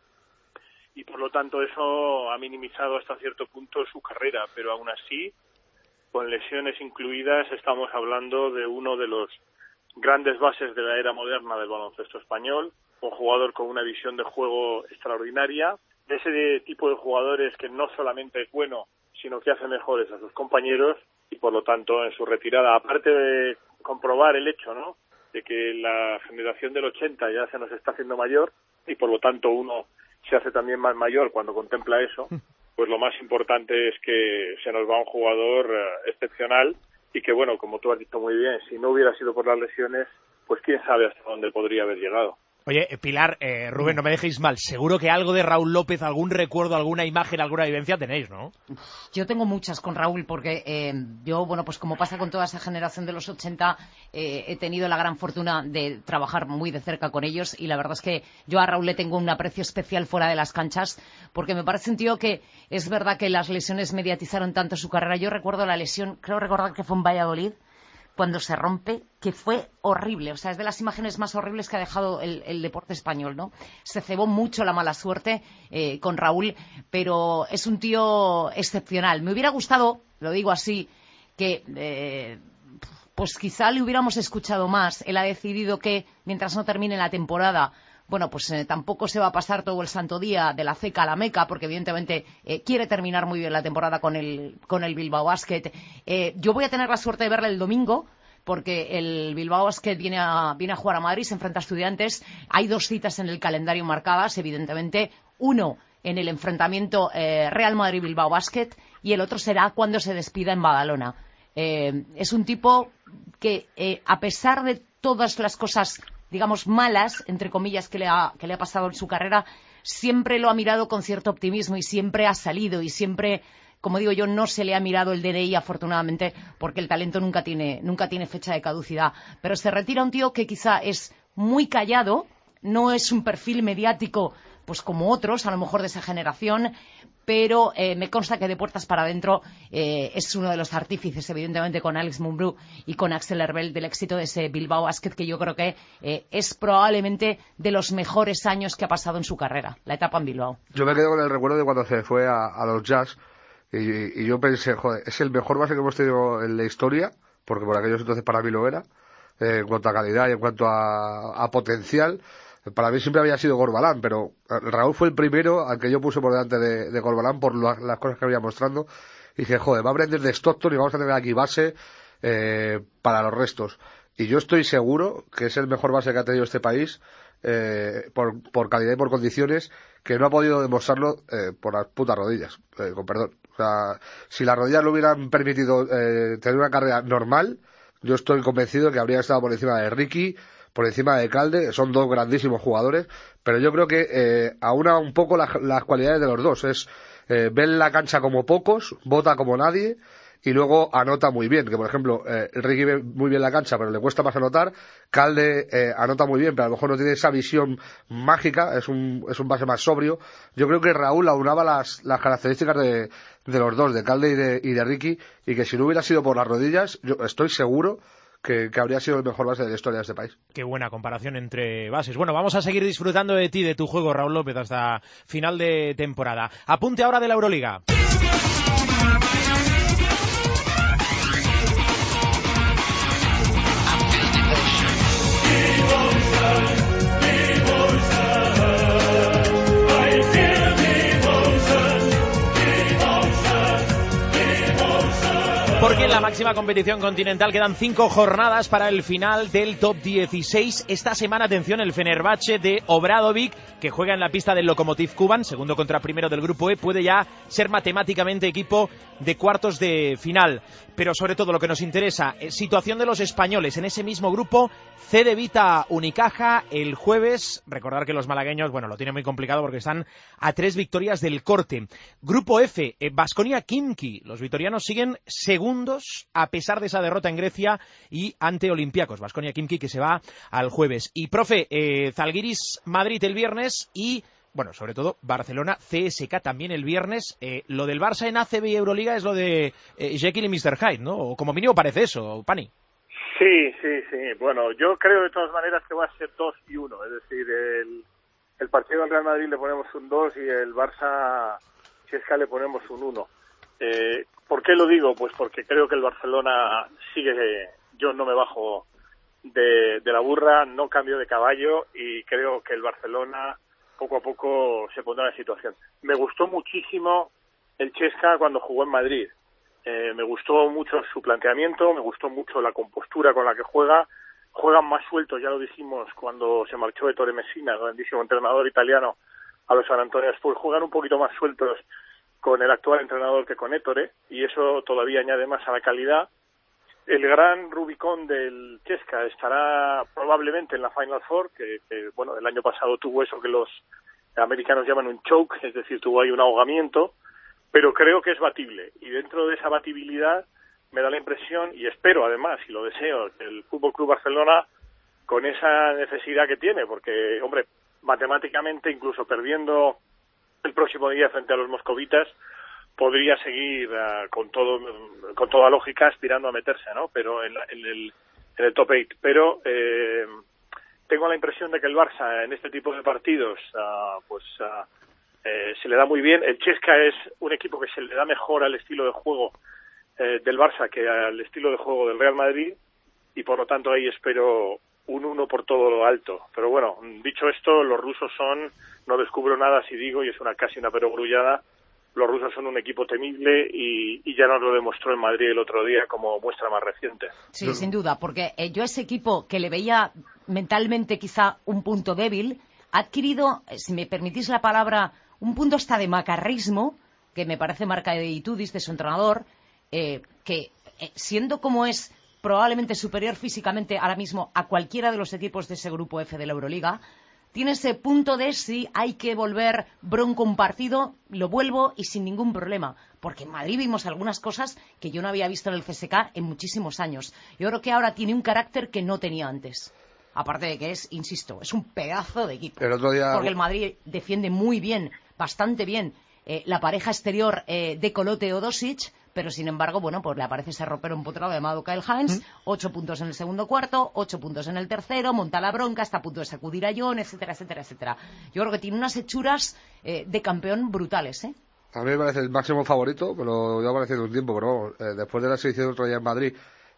F: y por lo tanto eso ha minimizado hasta cierto punto su carrera, pero aún así, con lesiones incluidas, estamos hablando de uno de los grandes bases de la era moderna del baloncesto español, un jugador con una visión de juego extraordinaria, de ese tipo de jugadores que no solamente es bueno, sino que hace mejores a sus compañeros, y por lo tanto en su retirada, aparte de comprobar el hecho, ¿no?, de que la generación del ochenta ya se nos está haciendo mayor, y por lo tanto uno se hace también más mayor cuando contempla eso, pues lo más importante es que se nos va un jugador uh, excepcional, y que, bueno, como tú has dicho muy bien, si no hubiera sido por las lesiones, pues quién sabe hasta dónde podría haber llegado.
C: Oye, Pilar, eh, Rubén, no me dejéis mal, seguro que algo de Raúl López, algún recuerdo, alguna imagen, alguna vivencia tenéis, ¿no?
A: Yo tengo muchas con Raúl, porque eh, yo, bueno, pues como pasa con toda esa generación de los ochenta, eh, he tenido la gran fortuna de trabajar muy de cerca con ellos, y la verdad es que yo a Raúl le tengo un aprecio especial fuera de las canchas, porque me parece un tío que es verdad que las lesiones mediatizaron tanto su carrera. Yo recuerdo la lesión, creo recordar que fue en Valladolid, cuando se rompe, que fue horrible. O sea, es de las imágenes más horribles que ha dejado el, el deporte español, ¿no? Se cebó mucho la mala suerte eh, con Raúl, pero es un tío excepcional. Me hubiera gustado, lo digo así, que eh, pues quizá le hubiéramos escuchado más. Él ha decidido que, mientras no termine la temporada, bueno, pues eh, tampoco se va a pasar todo el santo día de la ceca a la meca, porque evidentemente eh, quiere terminar muy bien la temporada con el, con el Bilbao Basket. Eh, yo voy a tener la suerte de verle el domingo, porque el Bilbao Basket viene a, viene a jugar a Madrid, se enfrenta a Estudiantes. Hay dos citas en el calendario marcadas, evidentemente. Uno en el enfrentamiento eh, Real Madrid-Bilbao Basket, y el otro será cuando se despida en Badalona. Eh, es un tipo que, eh, a pesar de todas las cosas, digamos, malas, entre comillas, que le ha, que le ha pasado en su carrera, siempre lo ha mirado con cierto optimismo, y siempre ha salido, y siempre, como digo yo, no se le ha mirado el D N I, afortunadamente, porque el talento nunca tiene, nunca tiene fecha de caducidad. Pero se retira un tío que quizá es muy callado, no es un perfil mediático pues como otros, a lo mejor de esa generación, pero eh, me consta que de puertas para adentro eh, es uno de los artífices, evidentemente, con Alex Mumbrú y con Axel Herbel, del éxito de ese Bilbao Basket, que yo creo que eh, es probablemente de los mejores años que ha pasado en su carrera, la etapa en Bilbao.
H: Yo me quedo con el recuerdo de cuando se fue a, a los Jazz, y, y yo pensé, joder, es el mejor base que hemos tenido en la historia, porque por aquellos entonces para mí lo era, eh, en cuanto a calidad y en cuanto a, a potencial. Para mí siempre había sido Corbalán, pero Raúl fue el primero al que yo puse por delante de, de Corbalán por lo, las cosas que había mostrando. Y dije, joder, va a aprender de Stockton y vamos a tener aquí base eh, para los restos. Y yo estoy seguro que es el mejor base que ha tenido este país, eh, por, por calidad y por condiciones, que no ha podido demostrarlo eh, por las putas rodillas, eh, con perdón. O sea, si las rodillas le hubieran permitido eh, tener una carrera normal, yo estoy convencido que habría estado por encima de Ricky, por encima de Calde. Son dos grandísimos jugadores, pero yo creo que eh, aúna un poco la, las cualidades de los dos. Es eh, ven la cancha como pocos, bota como nadie, y luego anota muy bien, que por ejemplo eh, Ricky ve muy bien la cancha pero le cuesta más anotar. Calde eh, anota muy bien pero a lo mejor no tiene esa visión mágica, es un es un base más sobrio. Yo creo que Raúl aunaba las, las características de, de los dos, de Calde y de, y de Ricky, y que si no hubiera sido por las rodillas, yo estoy seguro que, que habría sido el mejor base de la historia de este país.
C: Qué buena comparación entre bases. Bueno, vamos a seguir disfrutando de ti, de tu juego, Raúl López, hasta final de temporada. Apunte ahora de la Euroliga. Porque en la máxima competición continental quedan cinco jornadas para el final del top dieciséis. Esta semana, atención, el Fenerbahce de Obradovic, que juega en la pista del Lokomotiv Kuban, segundo contra primero del grupo E, puede ya ser matemáticamente equipo de cuartos de final. Pero sobre todo lo que nos interesa, eh, situación de los españoles en ese mismo grupo. C D Vita Unicaja el jueves. Recordar que los malagueños, bueno, lo tienen muy complicado porque están a tres victorias del corte. Grupo F, eh, Baskonia Khimki. Los vitorianos siguen segundos a pesar de esa derrota en Grecia y ante Olympiacos. Baskonia Khimki que se va al jueves. Y profe, eh, Zalgiris Madrid el viernes y, bueno, sobre todo Barcelona C S K también el viernes. Eh, lo del Barça en A C B y Euroliga es lo de eh, Jekyll y mister Hyde, ¿no? O como mínimo parece eso, Pani.
F: Sí, sí, sí. Bueno, yo creo de todas maneras que va a ser dos y uno. Es decir, el, el partido al Real Madrid le ponemos un dos y el Barça C S K le ponemos un uno. Eh, ¿Por qué lo digo? Pues porque creo que el Barcelona sigue, yo no me bajo de, de la burra, no cambio de caballo y creo que el Barcelona poco a poco se pondrá en situación. Me gustó muchísimo el C S K A cuando jugó en Madrid. Eh, me gustó mucho su planteamiento, me gustó mucho la compostura con la que juega. Juegan más sueltos, ya lo dijimos cuando se marchó Ettore Messina, grandísimo entrenador italiano, a los San Antonio Spurs. Juegan un poquito más sueltos con el actual entrenador que con Ettore, y eso todavía añade más a la calidad. El gran Rubicón del C S K A estará probablemente en la Final Four, que, que bueno, el año pasado tuvo eso que los americanos llaman un choke, es decir, tuvo ahí un ahogamiento, pero creo que es batible, y dentro de esa batibilidad me da la impresión, y espero además, y lo deseo, que el Fútbol Club Barcelona, con esa necesidad que tiene, porque, hombre, matemáticamente, incluso perdiendo el próximo día frente a los moscovitas, podría seguir uh, con todo con toda lógica aspirando a meterse, ¿no? Pero en, la, en el en el top ocho. Pero eh, tengo la impresión de que el Barça en este tipo de partidos uh, pues uh, eh, se le da muy bien. El C S K A es un equipo que se le da mejor al estilo de juego eh, del Barça que al estilo de juego del Real Madrid, y por lo tanto ahí espero un uno por todo lo alto. Pero bueno, dicho esto, los rusos son, no descubro nada si digo, y es una casi una perogrullada, los rusos son un equipo temible y, y ya nos lo demostró en Madrid el otro día como muestra más reciente.
A: Sí, sin duda, porque eh, yo ese equipo que le veía mentalmente quizá un punto débil, ha adquirido, eh, si me permitís la palabra, un punto hasta de macarrismo, que me parece marca de Itudis, de su entrenador, eh, que eh, siendo como es probablemente superior físicamente ahora mismo a cualquiera de los equipos de ese grupo F de la Euroliga, tiene ese punto de si hay que volver bronco un partido, lo vuelvo y sin ningún problema. Porque en Madrid vimos algunas cosas que yo no había visto en el C S K A en muchísimos años. Yo creo que ahora tiene un carácter que no tenía antes. Aparte de que es, insisto, es un pedazo de equipo.
H: El otro día...
A: Porque el Madrid defiende muy bien, bastante bien, eh, la pareja exterior eh, de Colote-Odosic, pero sin embargo, bueno, pues le aparece ese ropero empotrado llamado Kyle Hines, ¿Mm? ocho puntos en el segundo cuarto, ocho puntos en el tercero, monta la bronca, está a punto de sacudir a John, etcétera, etcétera, etcétera. Yo creo que tiene unas hechuras eh, de campeón brutales, ¿eh?
H: A mí me parece el máximo favorito, me lo llevo pareciendo un tiempo, pero vamos, eh, después de la selección del otro día en Madrid,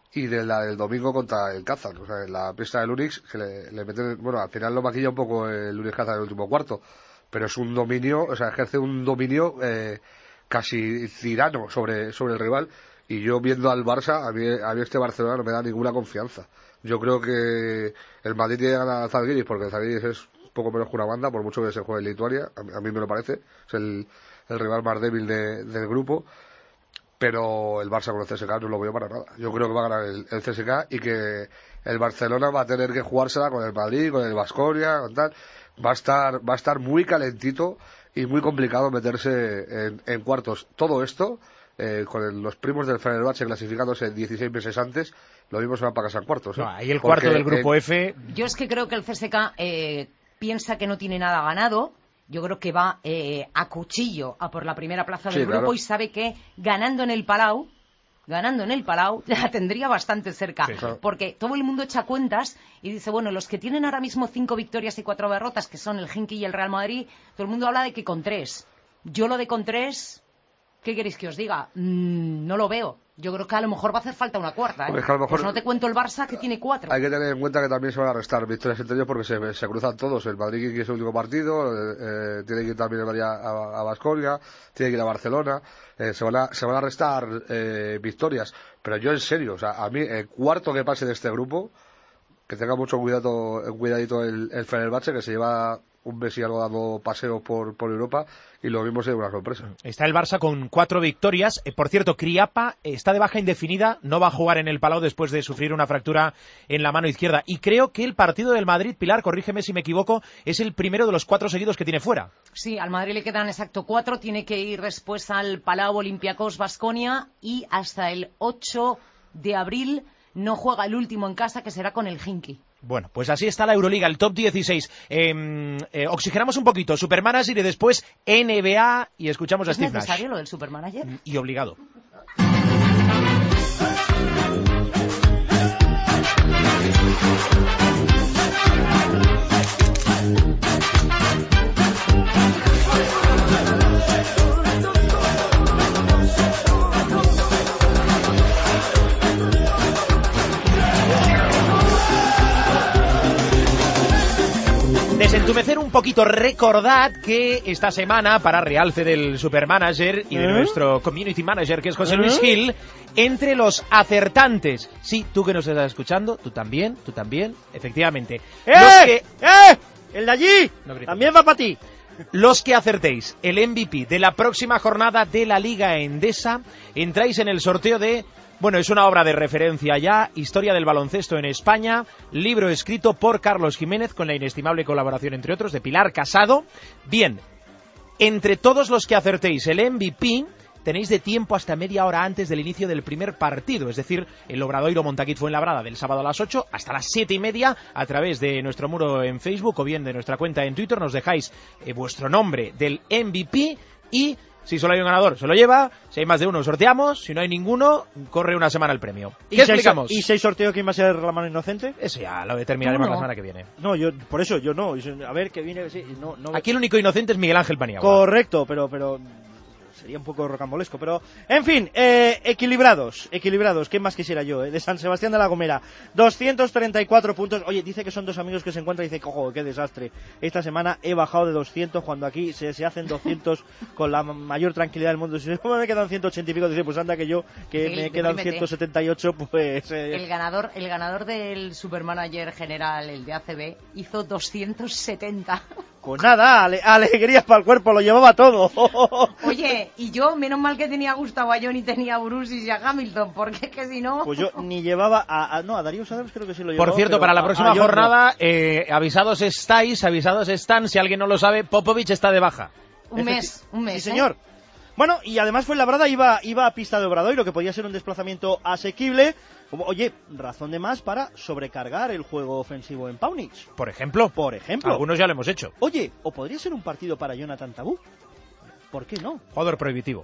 H: y de la del domingo contra el Kazan, o sea, en la pista del Unix, que le, le meten, bueno, al final lo maquilla un poco el Unix Kazan en el último cuarto, pero es un dominio, o sea, ejerce un dominio eh, casi tirano sobre, sobre el rival, y yo viendo al Barça, a mí, a mí este Barcelona no me da ninguna confianza. Yo creo que el Madrid tiene que ganar a Zalgiris, porque el Zalgiris es un poco menos que una banda, por mucho que se juegue en Lituania, a mí, a mí me lo parece, es el, el rival más débil de, del grupo. Pero el Barça con el C S K no lo veo para nada. Yo creo que va a ganar el, el C S K y que el Barcelona va a tener que jugársela con el Madrid, con el Baskonia, con tal. Va a estar, va a estar muy calentito y muy complicado meterse en, en cuartos. Todo esto, eh, con el, los primos del Fenerbahce clasificándose dieciséis meses antes, lo mismo se va para casa en cuartos. ¿eh?
C: No, ahí el cuarto Porque del grupo en... F.
A: Yo es que creo que el C S K eh, piensa que no tiene nada ganado. Yo creo que va eh, a cuchillo a por la primera plaza del
H: sí,
A: grupo
H: claro.
A: y sabe que ganando en el Palau, ganando en el Palau, la tendría bastante cerca.
H: Sí, claro.
A: Porque todo el mundo echa cuentas y dice, bueno, los que tienen ahora mismo cinco victorias y cuatro derrotas, que son el Hinky y el Real Madrid, todo el mundo habla de que con tres. Yo lo de con tres, ¿qué queréis que os diga? Mm, no lo veo. Yo creo que a lo mejor va a hacer falta una cuarta, ¿eh?
H: Pues que a lo mejor
A: pues no te cuento el Barça, que tiene cuatro.
H: Hay que tener en cuenta que también se van a restar victorias entre ellos porque se, se cruzan todos. El Madrid que es el último partido, eh, eh, tiene que ir también el Madrid a Baskonia, tiene que ir a Barcelona, eh, se, van a, se van a restar eh, victorias. Pero yo en serio, o sea, a mí el cuarto que pase de este grupo, que tenga mucho cuidado, cuidadito el, el Fenerbahce, que se lleva un mes y algo dando paseos por, por Europa, y lo mismo sería una sorpresa.
C: Está el Barça con cuatro victorias. Eh, por cierto, Kriapa está de baja indefinida, no va a jugar en el Palau después de sufrir una fractura en la mano izquierda. Y creo que el partido del Madrid, Pilar, corrígeme si me equivoco, es el primero de los cuatro seguidos que tiene fuera.
A: Sí, al Madrid le quedan exacto cuatro, tiene que ir después al Palau, Olympiacos, Baskonia, y hasta el ocho de abril no juega el último en casa, que será con el Hinky.
C: Bueno, pues así está la Euroliga, el top dieciséis. Eh, eh, oxigenamos un poquito, Supermanager y después N B A y escuchamos a Steve Nash.
A: ¿Es necesario lo del Supermanager?
C: Y obligado. Desentumecer un poquito, recordad que esta semana, para realce del Supermanager y de ¿Eh? nuestro Community Manager, que es José ¿Eh? Luis Gil, entre los acertantes, sí, tú que nos estás escuchando, tú también, tú también, efectivamente.
G: ¡Eh!
C: Los que...
G: ¡Eh! ¡El de allí! No también va para ti.
C: Los que acertéis el M V P de la próxima jornada de la Liga Endesa, entráis en el sorteo de... Bueno, es una obra de referencia ya, Historia del baloncesto en España, libro escrito por Carlos Jiménez con la inestimable colaboración, entre otros, de Pilar Casado. Bien, entre todos los que acertéis el M V P, tenéis de tiempo hasta media hora antes del inicio del primer partido, es decir, el Obradoiro Montaquit Fuenlabrada del sábado a las ocho hasta las siete y media, a través de nuestro muro en Facebook o bien de nuestra cuenta en Twitter, nos dejáis eh, vuestro nombre del M V P y... Si solo hay un ganador, se lo lleva. Si hay más de uno, sorteamos. Si no hay ninguno, corre una semana el premio. ¿Qué explicamos?
G: ¿Y seis sorteos quién va a ser la mano inocente?
C: Eso ya lo determinaremos no. la semana que viene.
G: No, yo por eso yo no. A ver, que viene... Sí, no, no...
C: Aquí el único inocente es Miguel Ángel Paniagua.
G: Correcto, pero... pero... sería un poco rocambolesco, pero... En fin, eh, equilibrados, equilibrados, ¿qué más quisiera yo? Eh? De San Sebastián de la Gomera, doscientos treinta y cuatro puntos. Oye, dice que son dos amigos que se encuentran y dice, cojo, qué desastre. Esta semana he bajado de doscientos cuando aquí se, se hacen doscientos con la mayor tranquilidad del mundo. Si me quedan ciento ochenta y pico, dice, pues anda que yo, que sí, me quedan deprímete. ciento setenta y ocho, pues... Eh...
A: El ganador el ganador del Supermanager general, el de A C B, hizo doscientos setenta.
G: Pues nada, ale, alegría para el cuerpo, lo llevaba todo.
A: Oye, y yo, menos mal que tenía a Gustavo Ayón y tenía a Brusis y a Hamilton, porque es que si no...
G: Pues yo ni llevaba a... a no, a Darío Adams creo que sí lo llevaba.
C: Por cierto, para la próxima a, a jornada, no. eh, avisados estáis, avisados están, si alguien no lo sabe, Popovich está de baja.
A: Un mes, un mes,
G: Sí, señor. ¿eh? Bueno, y además Fuenlabrada iba, iba a pista de Obradoiro, que podía ser un desplazamiento asequible. Como, oye, razón de más para sobrecargar el juego ofensivo en Paunich.
C: Por ejemplo.
G: Por ejemplo.
C: Algunos ya lo hemos hecho.
G: Oye, o podría ser un partido para Jonathan Tabú. ¿Por qué no?
C: Jugador prohibitivo.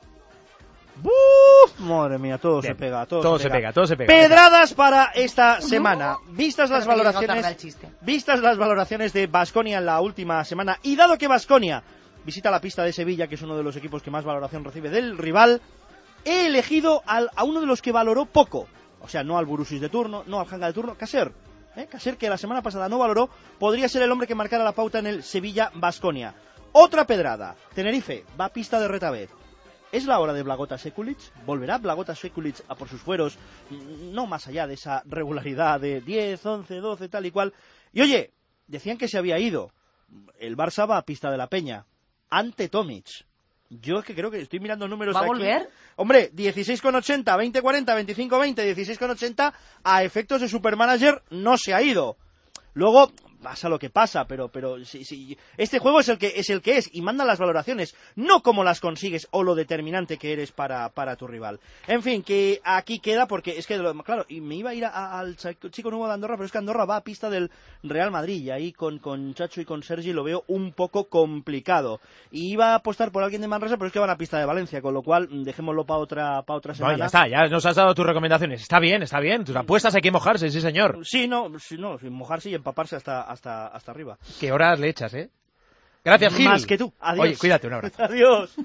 G: ¡Buf! Madre mía, todo Bien. se pega, todo,
C: todo
G: se,
C: se
G: pega.
C: pega, todo se pega.
G: Pedradas para esta semana. Vistas las
A: Pero
G: valoraciones, vistas las valoraciones de Baskonia en la última semana, y dado que Baskonia visita la pista de Sevilla, que es uno de los equipos que más valoración recibe del rival, he elegido al, a uno de los que valoró poco. o sea, no al Borussia de turno, no al Hanga de turno, Caser. ¿eh? Caser, que la semana pasada no valoró, podría ser el hombre que marcara la pauta en el Sevilla-Baskonia. Otra pedrada. Tenerife va a pista de Retabet. ¿Es la hora de Blagota Sekulic? ¿Volverá Blagota Sekulic a por sus fueros? No más allá de esa regularidad de diez, once, doce, tal y cual. Y oye, decían que se había ido. El Barça va a pista de la Peña. Ante Tomic. Yo es que creo que estoy mirando números
A: ¿Va a
G: aquí.
A: volver?
G: Hombre, dieciséis con ochenta, veinte cuarenta, veinticinco veinte, dieciséis con ochenta, a efectos de Supermanager no se ha ido. Luego pasa lo que pasa, pero pero si, si, este juego es el que es el que es y mandan las valoraciones, no cómo las consigues o lo determinante que eres para, para tu rival. En fin, que aquí queda porque es que, claro, y me iba a ir a, a, al chico nuevo de Andorra, pero es que Andorra va a pista del Real Madrid y ahí con, con Chacho y con Sergi lo veo un poco complicado. Y iba a apostar por alguien de Manresa, pero es que van a pista de Valencia, con lo cual dejémoslo para otra, para otra semana.
C: No, ya está, ya nos has dado tus recomendaciones. Está bien, está bien. Tus apuestas hay que mojarse, sí señor.
G: Sí, no, sí, no, sin mojarse y empaparse hasta, hasta, hasta arriba.
C: ¿Qué horas le echas, eh? Gracias, Gil.
G: Más que tú. Adiós.
C: Oye, cuídate, un abrazo.
G: Adiós.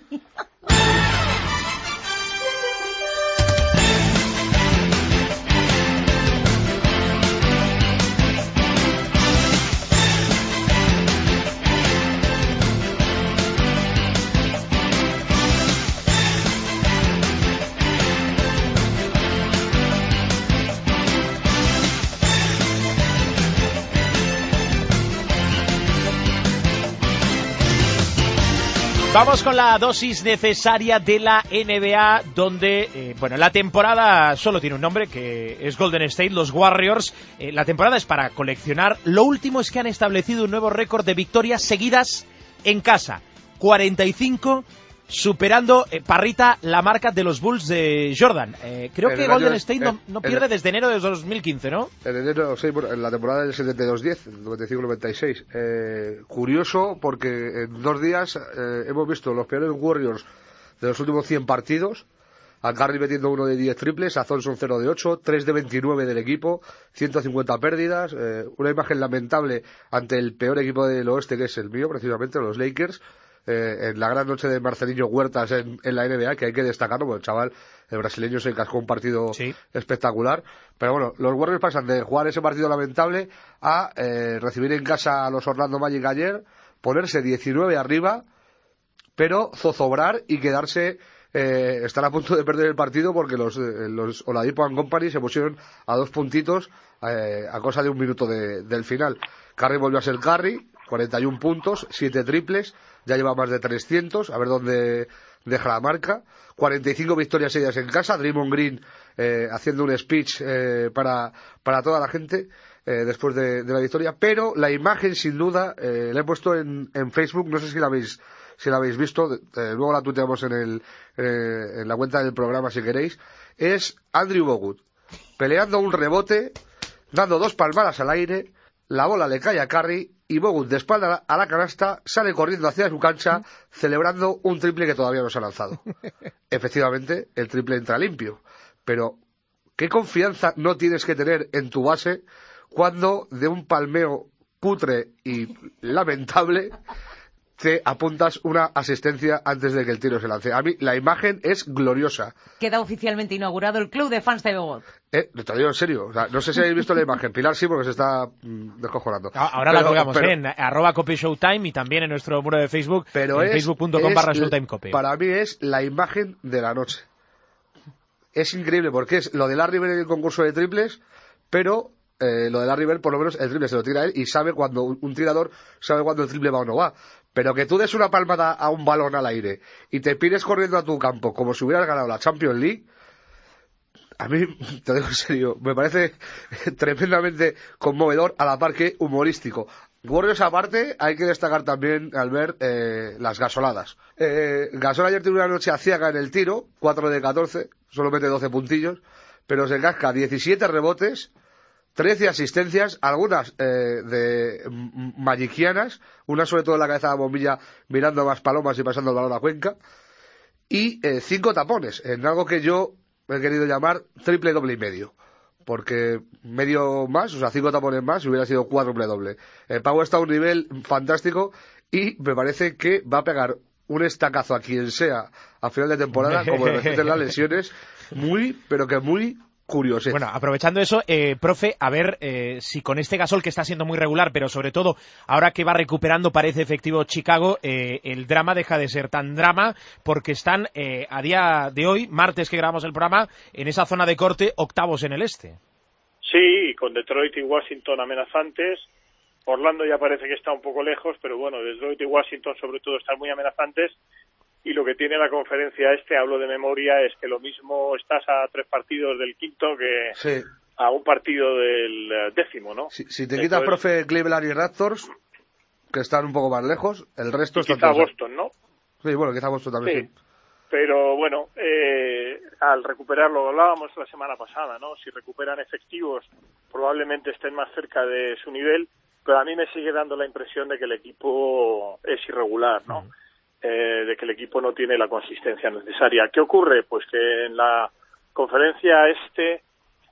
C: Vamos con la dosis necesaria de la N B A, donde, eh, bueno, la temporada solo tiene un nombre, que es Golden State, los Warriors. Eh, la temporada es para coleccionar. Lo último es que han establecido un nuevo récord de victorias seguidas en casa. cuarenta y cinco, superando, eh, Parrita, la marca de los Bulls de Jordan. Eh, creo
H: en
C: que
H: el
C: Golden
H: año,
C: State
H: en,
C: no, no pierde
H: en,
C: desde enero de dos mil quince, ¿no?
H: En enero, sí, bueno, en la temporada del setenta y dos diez, noventa y cinco noventa y seis. Eh, curioso porque en dos días eh, hemos visto los peores Warriors de los últimos cien partidos. A Curry metiendo uno de diez triples, a Thompson cero de ocho, tres de veintinueve del equipo, ciento cincuenta pérdidas, eh, una imagen lamentable ante el peor equipo del oeste, que es el mío, precisamente, los Lakers. Eh, en la gran noche de Marcelinho Huertas en, en la N B A, que hay que destacarlo, porque el chaval, el brasileño, se cascó un partido sí. espectacular. Pero bueno, los Warriors pasan de jugar ese partido lamentable a eh, recibir en casa a los Orlando Magic ayer, ponerse diecinueve arriba, pero zozobrar y quedarse, eh, estar a punto de perder el partido porque los, eh, los Oladipo and Company se pusieron a dos puntitos eh, a cosa de un minuto de, del final. Curry volvió a ser Curry, cuarenta y uno puntos, siete triples, ya lleva más de trescientos, a ver dónde deja la marca. cuarenta y cinco victorias seguidas en casa, Draymond Green eh, haciendo un speech eh, para, para toda la gente eh, después de, de la victoria, pero la imagen sin duda, eh, la he puesto en, en Facebook, no sé si la habéis, si la habéis visto, eh, luego la tuiteamos en, el, eh, en la cuenta del programa si queréis, es Andrew Bogut peleando un rebote, dando dos palmadas al aire, la bola le cae a Curry y Bogut, de espalda a la canasta, sale corriendo hacia su cancha celebrando un triple que todavía no se ha lanzado. Efectivamente, el triple entra limpio. Pero, ¿qué confianza no tienes que tener en tu base cuando de un palmeo cutre y lamentable te apuntas una asistencia antes de que el tiro se lance? A mí la imagen es gloriosa.
A: Queda oficialmente inaugurado el club de fans de Bogut.
H: Eh, te lo digo en serio, o sea, no sé si habéis visto la imagen. Pilar sí, porque se está mm, descojonando.
C: Ahora pero, la colgamos pero, en arroba Cope Showtime y también en nuestro muro de Facebook,
H: pero
C: en facebook punto com barra Showtime Cope.
H: Para mí es la imagen de la noche. Es increíble porque es lo de Larry Bird en el concurso de triples, pero eh, lo de Larry Bird por lo menos el triple se lo tira él y sabe cuando un, un tirador sabe cuando el triple va o no va. Pero que tú des una palmada a un balón al aire y te pires corriendo a tu campo como si hubieras ganado la Champions League, a mí, te digo en serio, me parece tremendamente conmovedor, a la par que humorístico. Warriors aparte, hay que destacar también al ver eh, las gasoladas. Eh, Gasol ayer tiene una noche aciaga en el tiro, cuatro de catorce, solo mete doce puntillos, pero se casca diecisiete rebotes, trece asistencias, algunas eh, de magicianas, una sobre todo en la cabeza de la bombilla mirando más palomas y pasando el balón a Cuenca, y eh, cinco tapones, en algo que yo he querido llamar triple doble y medio, porque medio más, o sea, cinco tapones más, y hubiera sido cuádruple doble. El Pau está a un nivel fantástico y me parece que va a pegar un estacazo a quien sea a final de temporada, como de las lesiones, muy, pero que muy curioso.
C: Bueno, aprovechando eso, eh, profe, a ver eh, si con este Gasol que está siendo muy regular, pero sobre todo ahora que va recuperando parece efectivo Chicago, eh, el drama deja de ser tan drama porque están eh, a día de hoy, martes que grabamos el programa, en esa zona de corte, octavos en el este.
F: Sí, con Detroit y Washington amenazantes. Orlando ya parece que está un poco lejos, pero bueno, Detroit y Washington sobre todo están muy amenazantes. Y lo que tiene la conferencia este, hablo de memoria, es que lo mismo estás a tres partidos del quinto que
H: sí.
F: a un partido del décimo, ¿no?
H: Si, si te Entonces, quitas, profe, Cleveland y Raptors, que están un poco más lejos, el resto está...
F: Quizá Boston, ¿no?
H: Sí, bueno, quizá Boston también, sí.
F: sí. Pero bueno, eh, al recuperarlo, hablábamos la semana pasada, ¿no? Si recuperan efectivos, probablemente estén más cerca de su nivel, pero a mí me sigue dando la impresión de que el equipo es irregular, ¿no? Uh-huh. Eh, de que el equipo no tiene la consistencia necesaria. ¿Qué ocurre? Pues que en la conferencia este,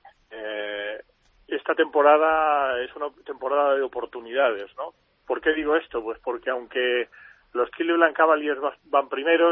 F: eh, esta temporada es una temporada de oportunidades, ¿no? ¿Por qué digo esto? Pues porque aunque los Cleveland Cavaliers van primeros,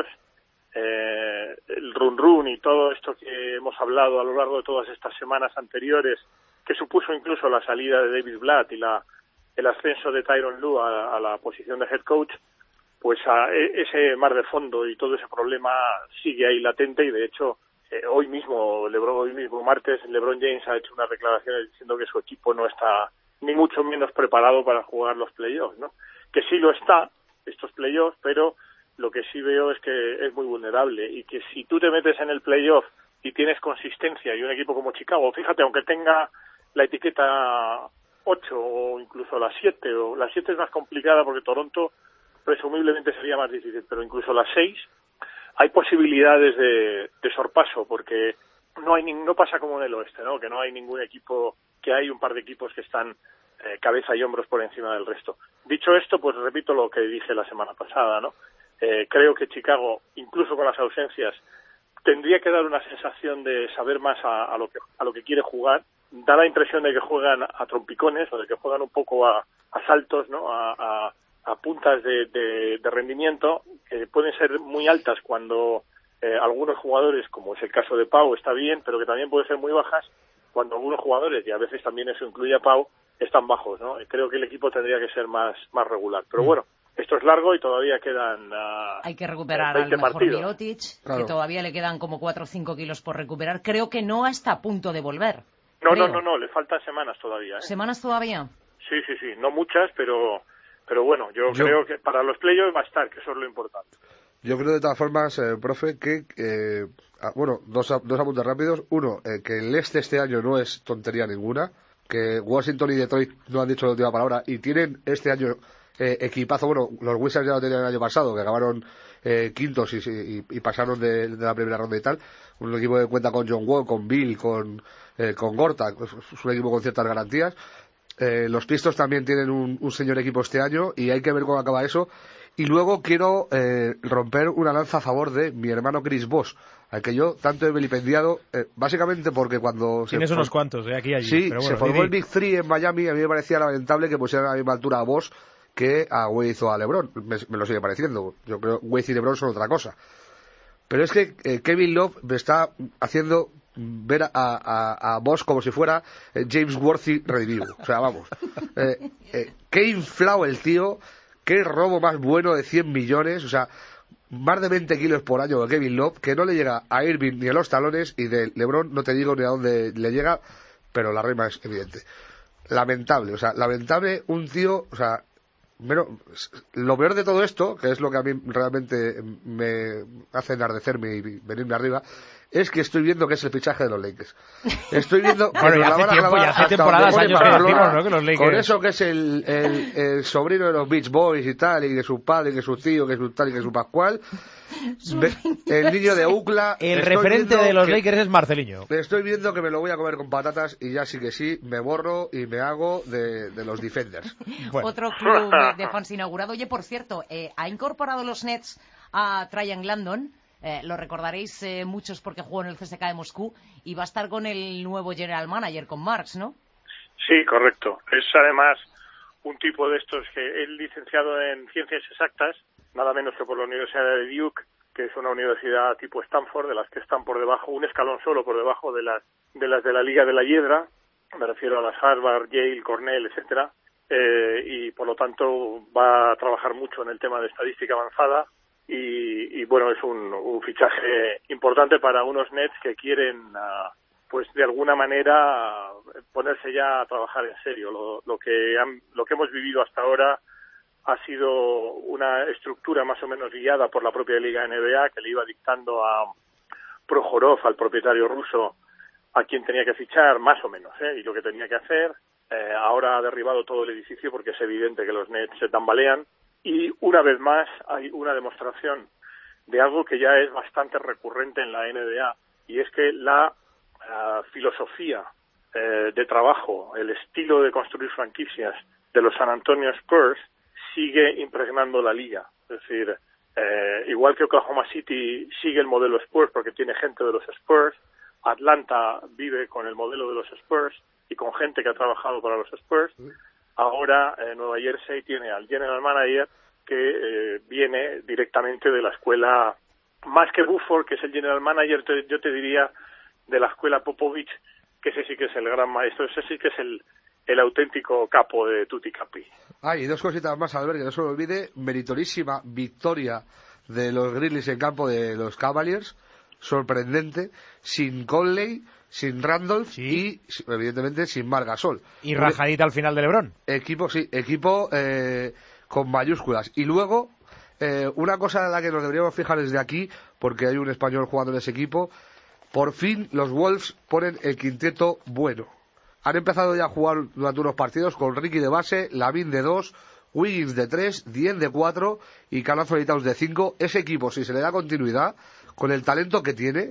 F: eh, el run run y todo esto que hemos hablado a lo largo de todas estas semanas anteriores, que supuso incluso la salida de David Blatt y la, el ascenso de Tyronn Lue a, a la posición de head coach, pues a ese mar de fondo y todo ese problema sigue ahí latente y de hecho eh, hoy mismo, Lebron, hoy mismo martes, LeBron James ha hecho unas declaraciones diciendo que su equipo no está ni mucho menos preparado para jugar los playoffs, ¿no? Que sí lo está, estos playoffs, pero lo que sí veo es que es muy vulnerable y que si tú te metes en el playoff y tienes consistencia y un equipo como Chicago, fíjate, aunque tenga la etiqueta ocho o incluso la siete, o la siete es más complicada porque Toronto presumiblemente sería más difícil, pero incluso las seis hay posibilidades de, de sorpaso, porque no hay no pasa como en el oeste, ¿no? Que no hay ningún equipo, que hay un par de equipos que están eh, cabeza y hombros por encima del resto. Dicho esto, pues repito lo que dije la semana pasada, ¿no? Eh, creo que Chicago, incluso con las ausencias, tendría que dar una sensación de saber más a, a lo que a lo que quiere jugar. Da la impresión de que juegan a trompicones o de que juegan un poco a, a saltos, ¿no? A, a a puntas de, de, de rendimiento que pueden ser muy altas cuando eh, algunos jugadores, como es el caso de Pau, está bien, pero que también pueden ser muy bajas cuando algunos jugadores, y a veces también eso incluye a Pau, están bajos, ¿no? Creo que el equipo tendría que ser más más regular. Pero bueno, esto es largo y todavía quedan uh,
A: Hay que recuperar al mejor Mirotic, claro. Que todavía le quedan como cuatro o cinco kilos por recuperar. Creo que no está a punto de volver.
F: No,
A: creo.
F: no, no, no, le faltan semanas todavía. ¿eh?
A: ¿Semanas todavía?
F: Sí, sí, sí, no muchas, pero... Pero bueno, yo, yo creo que para los playoffs va a estar, que eso es lo importante.
H: Yo creo de todas formas, eh, profe, que, eh, bueno, dos, dos apuntes rápidos. Uno, eh, que el este este año no es tontería ninguna, que Washington y Detroit no han dicho la última palabra y tienen este año eh, equipazo. Bueno, los Wizards ya lo tenían el año pasado, que acabaron eh, quintos y, y, y pasaron de, de la primera ronda y tal. Un equipo que cuenta con John Wall, con Bill, con, eh, con Gorta, es un equipo con ciertas garantías. Eh, los Pistons también tienen un, un señor equipo este año y hay que ver cómo acaba eso. Y luego quiero eh, romper una lanza a favor de mi hermano Chris Bosh, al que yo tanto he vilipendiado, eh, básicamente porque cuando...
C: Tienes
H: se
C: unos cuantos, de eh, aquí y allí.
H: Sí,
C: pero bueno,
H: se formó
C: Didi.
H: el Big Three en Miami, a mí me parecía lamentable que pusieran a la misma altura a Bosh que a Wade o a LeBron. Me, me lo sigue pareciendo. Yo creo que Wade y LeBron son otra cosa. Pero es que eh, Kevin Love me está haciendo ver a, a, a Bosh como si fuera eh, James Worthy redimido. O sea, vamos. Eh, eh, qué inflado el tío, qué robo más bueno de cien millones. O sea, más de veinte kilos por año de Kevin Love, que no le llega a Irving ni a los talones, y de LeBron no te digo ni a dónde le llega, pero la rima es evidente. Lamentable, o sea, lamentable un tío, o sea, bueno, lo peor de todo esto, que es lo que a mí realmente me hace enardecerme y venirme arriba, es que estoy viendo que es el fichaje de los Lakers. Estoy viendo que
C: bueno,
H: nos la van a
C: tiempo,
H: clavar
C: hace
H: hasta
C: temporadas,
H: donde
C: años
H: pone
C: que
H: Barcelona,
C: decimos, ¿no? Que los Lakers...
H: con eso que es el, el, el sobrino de los Beach Boys y tal, y de su padre, y de su tío, que su tal y que su Pascual, el niño de Ucla.
C: El referente de los
H: que,
C: Lakers es Marceliño.
H: Estoy viendo que me lo voy a comer con patatas y ya sí que sí, me borro y me hago de, de los Defenders.
A: Bueno. Otro club de fans inaugurado. Oye, por cierto, eh, ha incorporado los Nets a Trajan Landon. Eh, lo recordaréis eh, muchos porque jugó en el C S K A de Moscú y va a estar con el nuevo general manager, con Marks, ¿no?
F: Sí, correcto. Es además un tipo de estos que es licenciado en ciencias exactas, nada menos que por la Universidad de Duke, que es una universidad tipo Stanford, de las que están por debajo, un escalón solo por debajo de las de las de la Liga de la Hiedra, me refiero a las Harvard, Yale, Cornell, etcétera, eh, y por lo tanto va a trabajar mucho en el tema de estadística avanzada y, y bueno, es un, un fichaje importante para unos Nets que quieren, uh, pues de alguna manera ponerse ya a trabajar en serio. Lo, lo que han, lo que hemos vivido hasta ahora ha sido una estructura más o menos guiada por la propia Liga N B A, que le iba dictando a Prokhorov, al propietario ruso, a quien tenía que fichar, más o menos, ¿eh? Y lo que tenía que hacer. Eh, ahora ha derribado todo el edificio porque es evidente que los Nets se tambalean. Y una vez más hay una demostración de algo que ya es bastante recurrente en la N B A, y es que la uh, filosofía eh, de trabajo, el estilo de construir franquicias de los San Antonio Spurs sigue impregnando la liga. Es decir, eh, igual que Oklahoma City sigue el modelo Spurs porque tiene gente de los Spurs, Atlanta vive con el modelo de los Spurs y con gente que ha trabajado para los Spurs. Ahora eh, Nueva Jersey tiene al general manager que eh, viene directamente de la escuela, más que Buford, que es el general manager, te, yo te diría de la escuela Popovich, que ese sí que es el gran maestro, ese sí que es el, el auténtico capo de Tutti Capi.
H: Ah, y dos cositas más, Albert, que no se me olvide, meritorísima victoria de los Grizzlies en campo de los Cavaliers, sorprendente, sin Conley, sin Randolph sí. y evidentemente sin Marc Gasol.
C: Y rajadita al final de LeBron.
H: Equipo, sí, equipo eh, con mayúsculas. Y luego, eh, una cosa en la que nos deberíamos fijar desde aquí, porque hay un español jugando en ese equipo, por fin los Wolves ponen el quinteto bueno. Han empezado ya a jugar durante unos partidos con Ricky de base, Lavin de dos, Wiggins de tres, Dien de cuatro y Karl Anthony Towns de cinco. Ese equipo, si se le da continuidad, con el talento que tiene,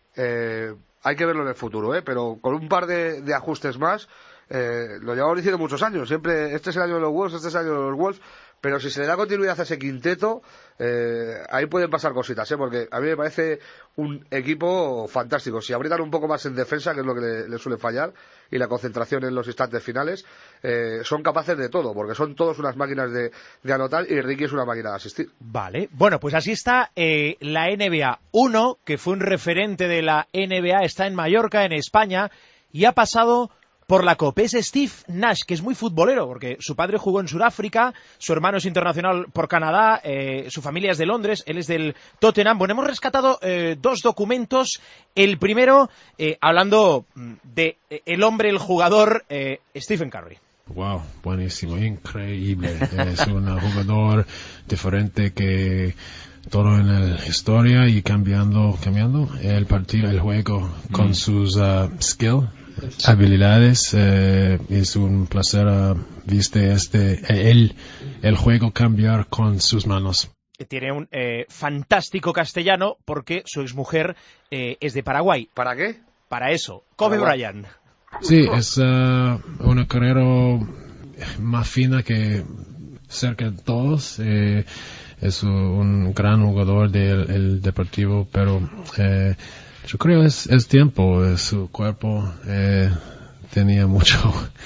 H: eh, hay que verlo en el futuro, ¿eh? Pero con un par de, de ajustes más, eh, lo llevamos diciendo muchos años, siempre, este es el año de los Wolves, este es el año de los Wolves, pero si se le da continuidad a ese quinteto, eh, ahí pueden pasar cositas, ¿eh? Porque a mí me parece un equipo fantástico. Si aprietan un poco más en defensa, que es lo que le, le suele fallar, y la concentración en los instantes finales, eh, son capaces de todo, porque son todos unas máquinas de, de anotar, y Ricky es una máquina de asistir.
C: Vale, bueno, pues así está eh, la N B A. Uno, que fue un referente de la N B A, está en Mallorca, en España, y ha pasado por la COP. Es Steve Nash, que es muy futbolero, porque su padre jugó en Sudáfrica, su hermano es internacional por Canadá, eh, su familia es de Londres, él es del Tottenham. Bueno, hemos rescatado eh, dos documentos. El primero, eh, hablando de eh, el hombre, el jugador, eh, Stephen Curry.
J: Wow, buenísimo, increíble. Es un jugador diferente que todo en la historia y cambiando, cambiando el partido, el juego con mm. sus uh, skill. habilidades. Eh, es un placer uh, viste este el, el juego cambiar con sus manos.
C: Tiene un eh, fantástico castellano porque su exmujer eh, es de Paraguay.
H: ¿Para qué?
C: Para eso. Kobe Bryant.
J: Sí, es uh, una carrera más fina que cerca de todos. Eh, es un gran jugador del el deportivo, pero eh, yo creo es es tiempo. Eh, su cuerpo eh, tenía mucho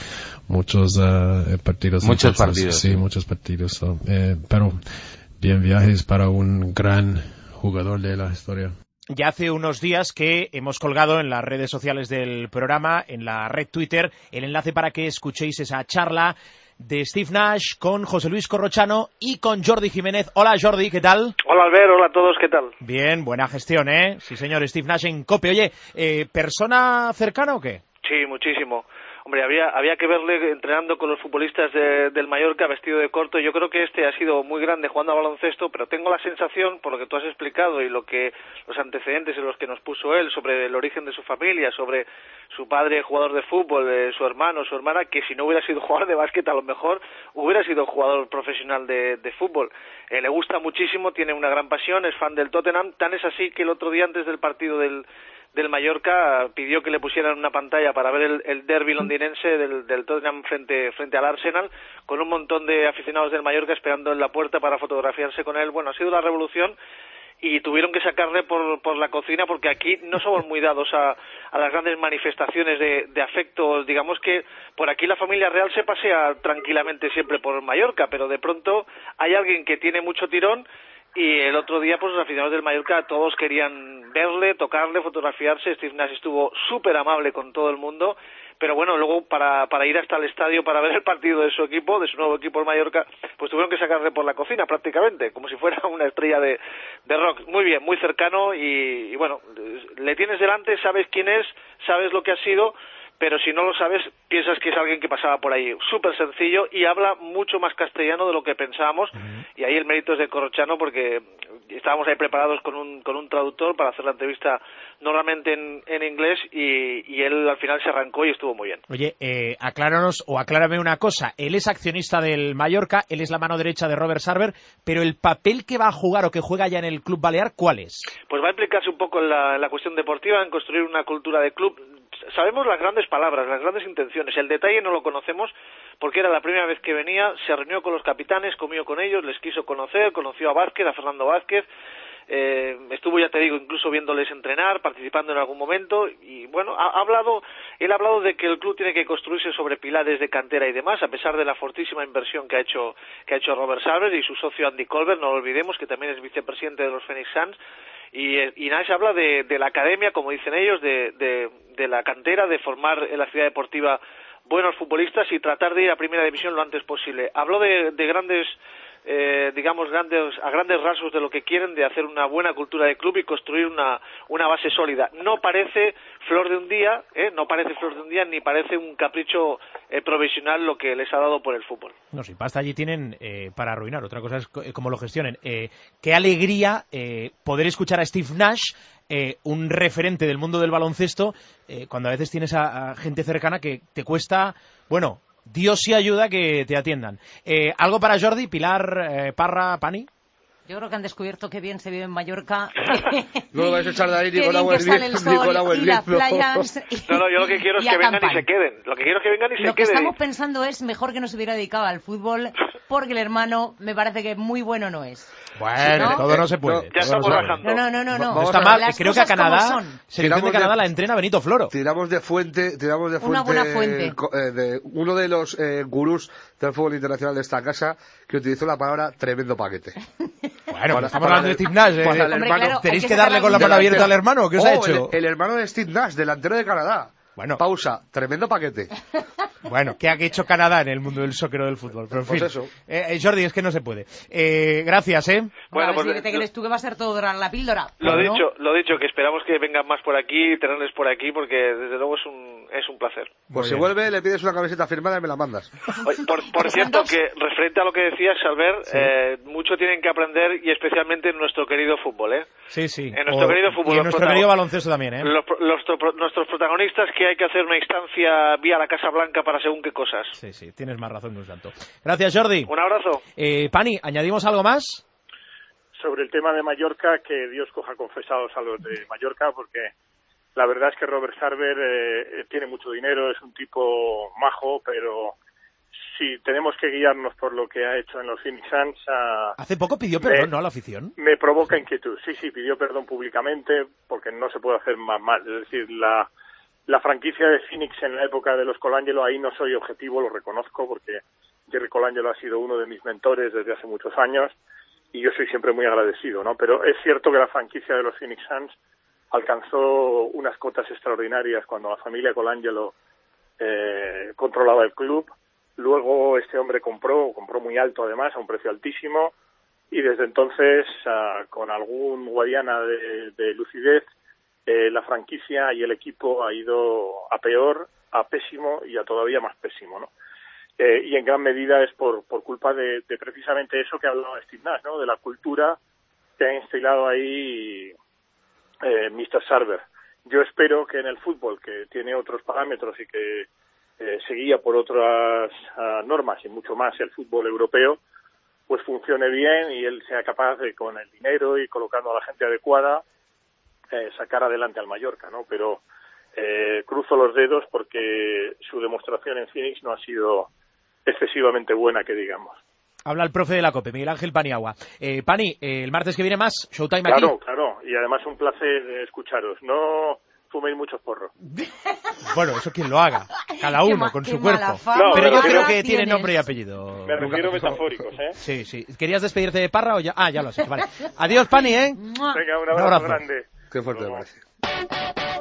J: muchos uh, partidos.
K: Muchos
J: entonces,
K: partidos.
J: Sí, muchos partidos. So, eh, pero bien viajes para un gran jugador de la historia.
C: Ya hace unos días que hemos colgado en las redes sociales del programa, en la red Twitter, el enlace para que escuchéis esa charla de Steve Nash con José Luis Corrochano y con Jordi Jiménez. Hola Jordi, ¿qué tal?
L: Hola Albert, hola a todos, ¿qué tal?
C: Bien, buena gestión, ¿eh? Sí señor, Steve Nash en COPE. Oye, eh, ¿persona cercana o qué?
L: Sí, muchísimo. Hombre, había, había que verle entrenando con los futbolistas de, del Mallorca vestido de corto. Yo creo que este ha sido muy grande jugando a baloncesto, pero tengo la sensación, por lo que tú has explicado y lo que los antecedentes en los que nos puso él sobre el origen de su familia, sobre su padre jugador de fútbol, de su hermano, su hermana, que si no hubiera sido jugador de básquet a lo mejor hubiera sido jugador profesional de, de fútbol. Eh, le gusta muchísimo, tiene una gran pasión, es fan del Tottenham, tan es así que el otro día antes del partido del del Mallorca pidió que le pusieran una pantalla para ver el, el derbi londinense del, del Tottenham frente, frente al Arsenal, con un montón de aficionados del Mallorca esperando en la puerta para fotografiarse con él. Bueno, ha sido la revolución y tuvieron que sacarle por, por la cocina porque aquí no somos muy dados a, a las grandes manifestaciones de, de afecto. Digamos que por aquí la familia real se pasea tranquilamente siempre por Mallorca, pero de pronto hay alguien que tiene mucho tirón y el otro día pues los aficionados del Mallorca todos querían verle, tocarle, fotografiarse. Steve Nash estuvo súper amable con todo el mundo, pero bueno, luego para, para ir hasta el estadio para ver el partido de su equipo, de su nuevo equipo el Mallorca, pues tuvieron que sacarle por la cocina prácticamente, como si fuera una estrella de, de rock. Muy bien, muy cercano y, y bueno, le tienes delante, sabes quién es, sabes lo que ha sido, pero si no lo sabes, piensas que es alguien que pasaba por ahí. Súper sencillo y habla mucho más castellano de lo que pensábamos, uh-huh. Y ahí el mérito es de Corrochano porque estábamos ahí preparados con un, con un traductor para hacer la entrevista normalmente en, en inglés y, y él al final se arrancó y estuvo muy bien.
C: Oye, eh, acláranos o aclárame una cosa, él es accionista del Mallorca, él es la mano derecha de Robert Sarver, pero el papel que va a jugar o que juega ya en el club balear, ¿cuál es?
L: Pues va a implicarse un poco en la, en la cuestión deportiva, en construir una cultura de club. Sabemos las grandes palabras, las grandes intenciones, el detalle no lo conocemos porque era la primera vez que venía, se reunió con los capitanes, comió con ellos, les quiso conocer, conoció a Vázquez, a Fernando Vázquez, eh, estuvo, ya te digo, incluso viéndoles entrenar, participando en algún momento y bueno, ha, ha hablado, él ha hablado de que el club tiene que construirse sobre pilares de cantera y demás, a pesar de la fortísima inversión que ha hecho que ha hecho Robert Sarver y su socio Andy Colbert, no lo olvidemos, que también es vicepresidente de los Phoenix Suns. Y, y Nash habla de, de la academia, como dicen ellos, de, de, de la cantera, de formar en la ciudad deportiva buenos futbolistas y tratar de ir a primera división lo antes posible. Habló de, de grandes, eh, digamos, grandes, a grandes rasgos de lo que quieren, de hacer una buena cultura de club y construir una, una base sólida. No parece flor de un día, ¿eh? no parece flor de un día, ni parece un capricho eh, provisional lo que les ha dado por el fútbol.
C: No, si pasta allí tienen eh, para arruinar, otra cosa es cómo lo gestionen. Eh, qué alegría eh, poder escuchar a Steve Nash, eh, un referente del mundo del baloncesto, eh, cuando a veces tienes a, a gente cercana que te cuesta, bueno, Dios sí ayuda que te atiendan. Eh, ¿Algo para Jordi, Pilar, eh, Parra, Pani?
A: Yo creo que han descubierto que bien se vive en Mallorca.
H: No lo vais a echar de ahí ni con agua
A: y las playas.
L: No, no, yo lo que quiero es que vengan y se queden. Lo que quiero es que vengan y se queden.
A: Lo que estamos pensando es mejor que no se hubiera dedicado al fútbol, porque el hermano me parece que muy bueno no es.
C: Bueno, ¿no? Todo no se puede.
L: No, ya estamos bajando.
A: No, no, no, no.
C: no está mal. Creo que a Canadá, selección de Canadá la entrena Benito Floro.
H: Tiramos de fuente, tiramos de fuente.
A: Una buena fuente.
H: Eh, de uno de los eh, gurús del fútbol internacional de esta casa que utilizó la palabra tremendo paquete.
C: Bueno, para, estamos hablando de Steve Nash, ¿eh?
A: Hombre, claro,
C: ¿Tenéis que, que darle con la mano abierta al hermano? ¿Qué os
H: oh,
C: ha hecho?
H: El, el hermano de Steve Nash, delantero de Canadá. Bueno. Pausa, tremendo paquete.
C: Bueno, ¿qué ha hecho Canadá en el mundo del soccer o del fútbol? Pero en
H: pues
C: fin.
H: Eso.
C: Eh, eh, Jordi, es que no se puede. Eh, gracias, ¿eh?
A: Bueno, pues si te crees tú que va a ser todo la píldora.
L: Lo
A: ¿no?
L: dicho, lo dicho, que esperamos que vengan más por aquí, tenerles por aquí, porque desde luego es un es un placer.
H: Pues si vuelve, le pides una camiseta firmada y me la mandas.
L: Oye, por, por cierto, que referente a lo que decías, Albert, sí. eh, mucho tienen que aprender y especialmente en nuestro querido fútbol, ¿eh?
C: Sí, sí.
L: En nuestro o, querido fútbol.
C: Y en nuestro querido baloncesto también, ¿eh?
L: Los, los, nuestros protagonistas, que hay que hacer una instancia vía la Casa Blanca para según qué cosas.
C: Sí, sí, tienes más razón, no es tanto. Gracias, Jordi.
L: Un abrazo.
C: Eh, Pani, ¿añadimos algo más?
F: Sobre el tema de Mallorca, que Dios coja confesados a los de Mallorca, porque la verdad es que Robert Sarver eh, tiene mucho dinero, es un tipo majo, pero si tenemos que guiarnos por lo que ha hecho en los Phoenix Suns... Uh,
C: Hace poco pidió perdón,
F: me,
C: ¿no?, a la afición.
F: Me provoca inquietud. Sí, sí, pidió perdón públicamente, porque no se puede hacer más mal. Es decir, la, la franquicia de Phoenix en la época de los Colangelo, ahí no soy objetivo, lo reconozco, porque Jerry Colangelo ha sido uno de mis mentores desde hace muchos años, y yo soy siempre muy agradecido, ¿no? Pero es cierto que la franquicia de los Phoenix Suns alcanzó unas cotas extraordinarias cuando la familia Colangelo eh, controlaba el club. Luego este hombre compró, compró muy alto además, a un precio altísimo, y desde entonces, uh, con algún guadiana de, de lucidez, eh, la franquicia y el equipo ha ido a peor, a pésimo y a todavía más pésimo, ¿no? Eh, y en gran medida es por, por culpa de, de precisamente eso que hablaba Steve Nash, ¿no? De la cultura que ha instilado ahí eh, mister Sarver. Yo espero que en el fútbol, que tiene otros parámetros y que eh, se guía por otras uh, normas y mucho más el fútbol europeo, pues funcione bien y él sea capaz de, con el dinero y colocando a la gente adecuada, eh, sacar adelante al Mallorca, ¿no? Pero eh, cruzo los dedos porque su demostración en Phoenix no ha sido excesivamente buena, que digamos.
C: Habla el profe de la COPE, Miguel Ángel Paniagua. Eh, Pani, eh, el martes que viene más, Showtime
F: claro,
C: aquí.
F: Claro, claro, y además un placer escucharos. No fuméis muchos porros.
C: Bueno, eso quien lo haga. cada uno
A: ma-
C: con
A: qué
C: su cuerpo.
A: mala fama.
F: No,
C: Pero yo
F: me
C: creo
F: refiero-
C: que tiene
A: tienes.
C: nombre y apellido.
F: Me refiero metafóricos, ¿eh?
C: Sí, sí. ¿Querías despedirte de Parra o ya? Ah, ya lo sé, vale. Adiós, Pani, ¿eh?
A: Mua.
F: Venga, un
C: Un
F: abrazo,
C: abrazo.
F: grande.
H: Qué fuerte me
F: Luego.
H: parece.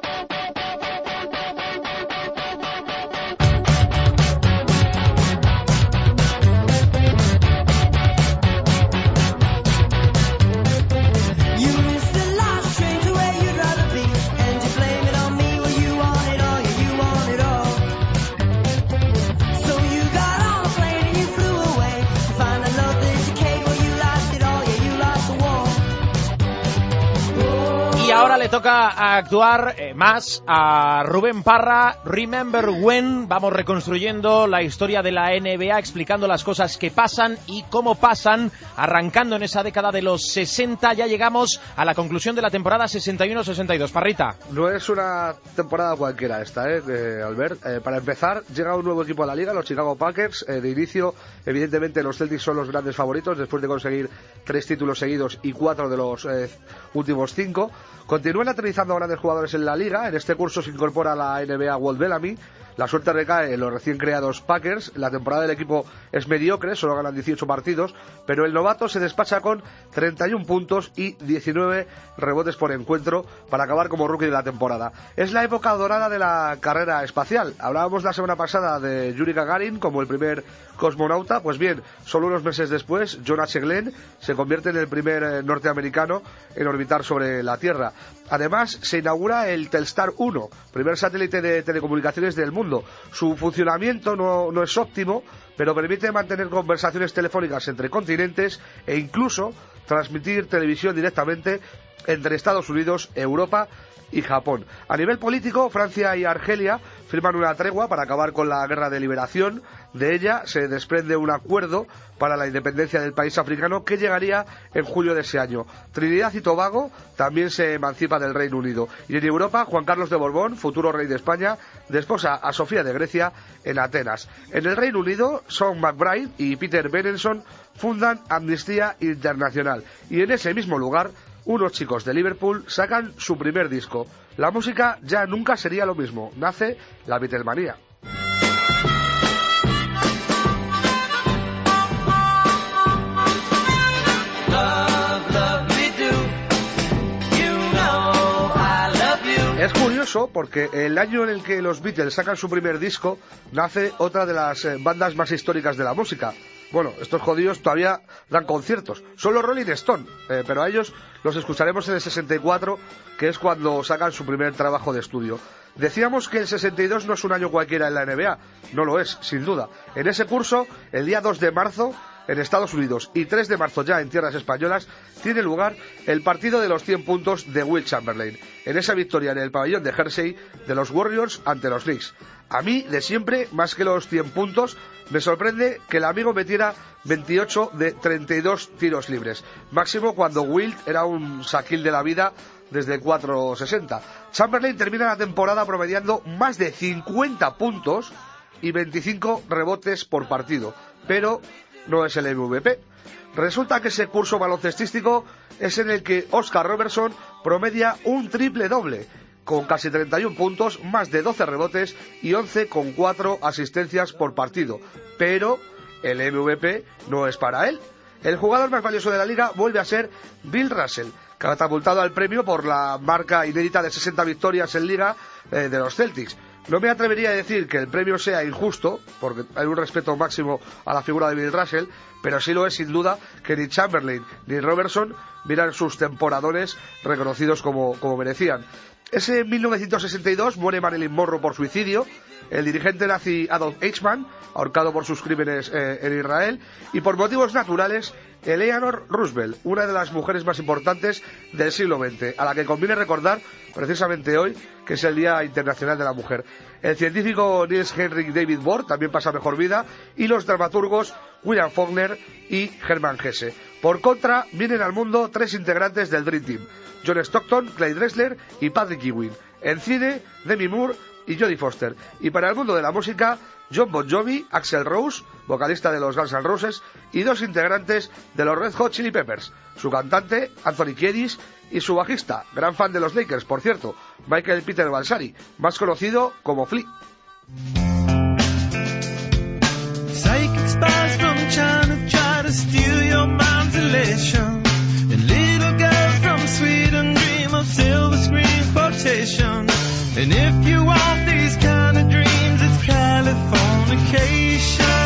C: Y ahora le toca actuar eh, más a Rubén Parra. Remember When. Vamos reconstruyendo la historia de la N B A, explicando las cosas que pasan y cómo pasan, arrancando en esa década de los sesenta. Ya llegamos a la conclusión de la temporada sesenta y uno sesenta y dos. Parrita.
H: No es una temporada cualquiera esta, ¿eh, eh Albert? Eh, para empezar, llega un nuevo equipo a la liga, los Chicago Packers. Eh, de inicio, evidentemente, los Celtics son los grandes favoritos después de conseguir tres títulos seguidos y cuatro de los eh, últimos cinco. Continúan aterrizando grandes jugadores en la liga. En este curso se incorpora la N B A Walt Bellamy. La suerte recae en los recién creados Packers. La temporada del equipo es mediocre, solo ganan dieciocho partidos, pero el novato se despacha con treinta y uno puntos y diecinueve rebotes por encuentro para acabar como rookie de la temporada. Es la época dorada de la carrera espacial. Hablábamos la semana pasada de Yuri Gagarin como el primer cosmonauta. Pues bien, solo unos meses después, John H. Glenn se convierte en el primer eh, norteamericano en orbitar sobre la Tierra. Además, se inaugura el Telstar uno, primer satélite de telecomunicaciones del mundo. Su funcionamiento no, no es óptimo, pero permite mantener conversaciones telefónicas entre continentes e incluso transmitir televisión directamente entre Estados Unidos, Europa y Japón. A nivel político, Francia y Argelia firman una tregua para acabar con la guerra de liberación. De ella se desprende un acuerdo para la independencia del país africano que llegaría en julio de ese año. Trinidad y Tobago también se emancipa del Reino Unido. Y en Europa, Juan Carlos de Borbón, futuro rey de España, desposa a Sofía de Grecia en Atenas. En el Reino Unido, Sean McBride y Peter Benenson fundan Amnistía Internacional. Y en ese mismo lugar, unos chicos de Liverpool sacan su primer disco. La música ya nunca sería lo mismo. Nace la Beatlemanía. Es curioso porque el año en el que los Beatles sacan su primer disco nace otra de las eh, bandas más históricas de la música. Bueno, estos jodidos todavía dan conciertos. Son los Rolling Stone, eh, pero a ellos los escucharemos en el sesenta y cuatro, que es cuando sacan su primer trabajo de estudio. Decíamos que el sesenta y dos no es un año cualquiera en la N B A. No lo es, sin duda. En ese curso, el día dos de marzo, en Estados Unidos, y tres de marzo ya en tierras españolas, tiene lugar el partido de los cien puntos de Wilt Chamberlain, en esa victoria en el pabellón de Jersey de los Warriors ante los Knicks. A mí, de siempre, más que los cien puntos, me sorprende que el amigo metiera veintiocho de treinta y dos tiros libres, máximo cuando Wilt era un saquil de la vida desde cuatro sesenta. Chamberlain termina la temporada promediando más de cincuenta puntos y veinticinco rebotes por partido, pero no es el M V P. Resulta que ese curso baloncestístico es en el que Oscar Robertson promedia un triple doble, con casi treinta y uno puntos, más de doce rebotes y once con cuatro asistencias por partido. Pero el M V P no es para él. El jugador más valioso de la liga vuelve a ser Bill Russell, catapultado al premio por la marca inédita de sesenta victorias en liga eh, de los Celtics. No me atrevería a decir que el premio sea injusto, porque hay un respeto máximo a la figura de Bill Russell, pero sí lo es sin duda que ni Chamberlain ni Robertson miran sus temporadones reconocidos como, como merecían. Ese mil novecientos sesenta y dos muere Marilyn Monroe por suicidio, el dirigente nazi Adolf Eichmann, ahorcado por sus crímenes eh, en Israel, y por motivos naturales, Eleanor Roosevelt, una de las mujeres más importantes del siglo veinte, a la que conviene recordar precisamente hoy, que es el Día Internacional de la Mujer. El científico Niels Henrik David Bohr también pasa mejor vida, y los dramaturgos William Faulkner y Hermann Hesse. Por contra, vienen al mundo tres integrantes del Dream Team: John Stockton, Clyde Drexler y Patrick Ewing. En cine, Demi Moore y Jodie Foster. Y para el mundo de la música, John Bon Jovi, Axl Rose, vocalista de los Guns N' Roses, y dos integrantes de los Red Hot Chili Peppers, su cantante, Anthony Kiedis, y su bajista, gran fan de los Lakers, por cierto, Michael Peter Balsari, más conocido como Flea.
K: nation. And little girls from Sweden dream of silver screen quotation. And if you want these kind of dreams, it's Californication.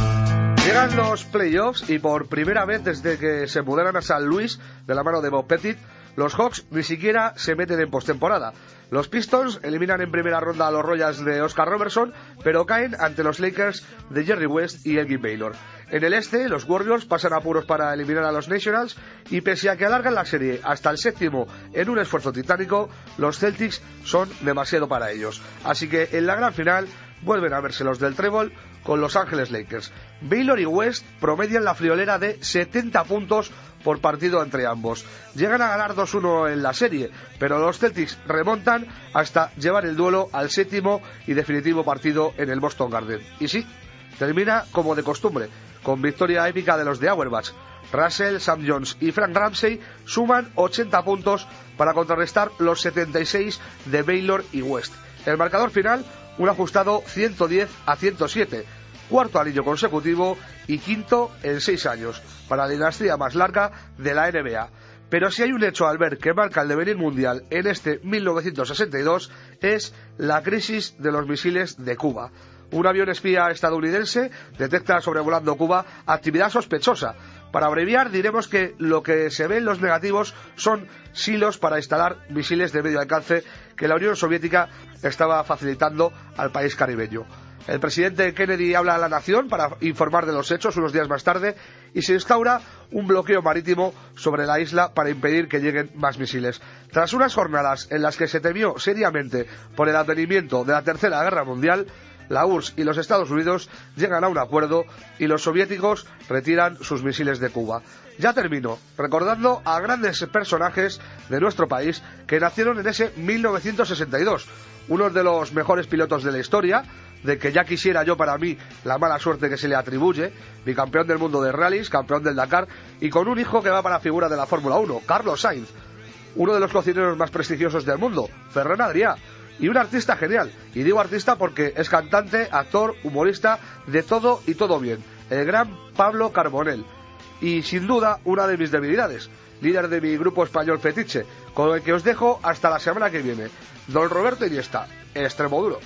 H: Llegan los playoffs y por primera vez desde que se mudaron a San Luis de la mano de Bob Pettit, los Hawks ni siquiera se meten en postemporada. Los Pistons eliminan en primera ronda a los Royals de Oscar Robertson, pero caen ante los Lakers de Jerry West y Elgin Baylor. En el este, los Warriors pasan apuros para eliminar a los Nationals y pese a que alargan la serie hasta el séptimo en un esfuerzo titánico, los Celtics son demasiado para ellos. Así que en la gran final vuelven a verse los del trébol con Los Ángeles Lakers. Baylor y West promedian la friolera de setenta puntos por partido entre ambos. Llegan a ganar dos uno en la serie, pero los Celtics remontan hasta llevar el duelo al séptimo y definitivo partido en el Boston Garden. Y sí, termina como de costumbre, con victoria épica de los de Auerbach. Russell, Sam Jones y Frank Ramsey suman ochenta puntos para contrarrestar los setenta y seis de Baylor y West. El marcador final, un ajustado ciento diez a ciento siete, cuarto anillo consecutivo y quinto en seis años, para la dinastía más larga de la N B A. Pero si hay un hecho al ver que marca el devenir mundial en este mil novecientos sesenta y dos, es la crisis de los misiles de Cuba. Un avión espía estadounidense detecta sobrevolando Cuba actividad sospechosa. Para abreviar, diremos que lo que se ve en los negativos son silos para instalar misiles de medio alcance que la Unión Soviética estaba facilitando al país caribeño. El presidente Kennedy habla a la nación para informar de los hechos unos días más tarde y se instaura un bloqueo marítimo sobre la isla para impedir que lleguen más misiles. Tras unas jornadas en las que se temió seriamente por el advenimiento de la Tercera Guerra Mundial, la U R S S y los Estados Unidos llegan a un acuerdo y los soviéticos retiran sus misiles de Cuba. Ya termino recordando a grandes personajes de nuestro país que nacieron en ese mil novecientos sesenta y dos. Uno de los mejores pilotos de la historia, de que ya quisiera yo para mí la mala suerte que se le atribuye, bicampeón del mundo de rallies, campeón del Dakar y con un hijo que va para figura de la Fórmula uno, Carlos Sainz. Uno de los cocineros más prestigiosos del mundo, Ferran Adrià. Y un artista genial, y digo artista porque es cantante, actor, humorista, de todo y todo bien, el gran Pablo Carbonell. Y sin duda una de mis debilidades, líder de mi grupo español Fetiche, con el que os dejo hasta la semana que viene. Don Roberto Iniesta, Extremoduro.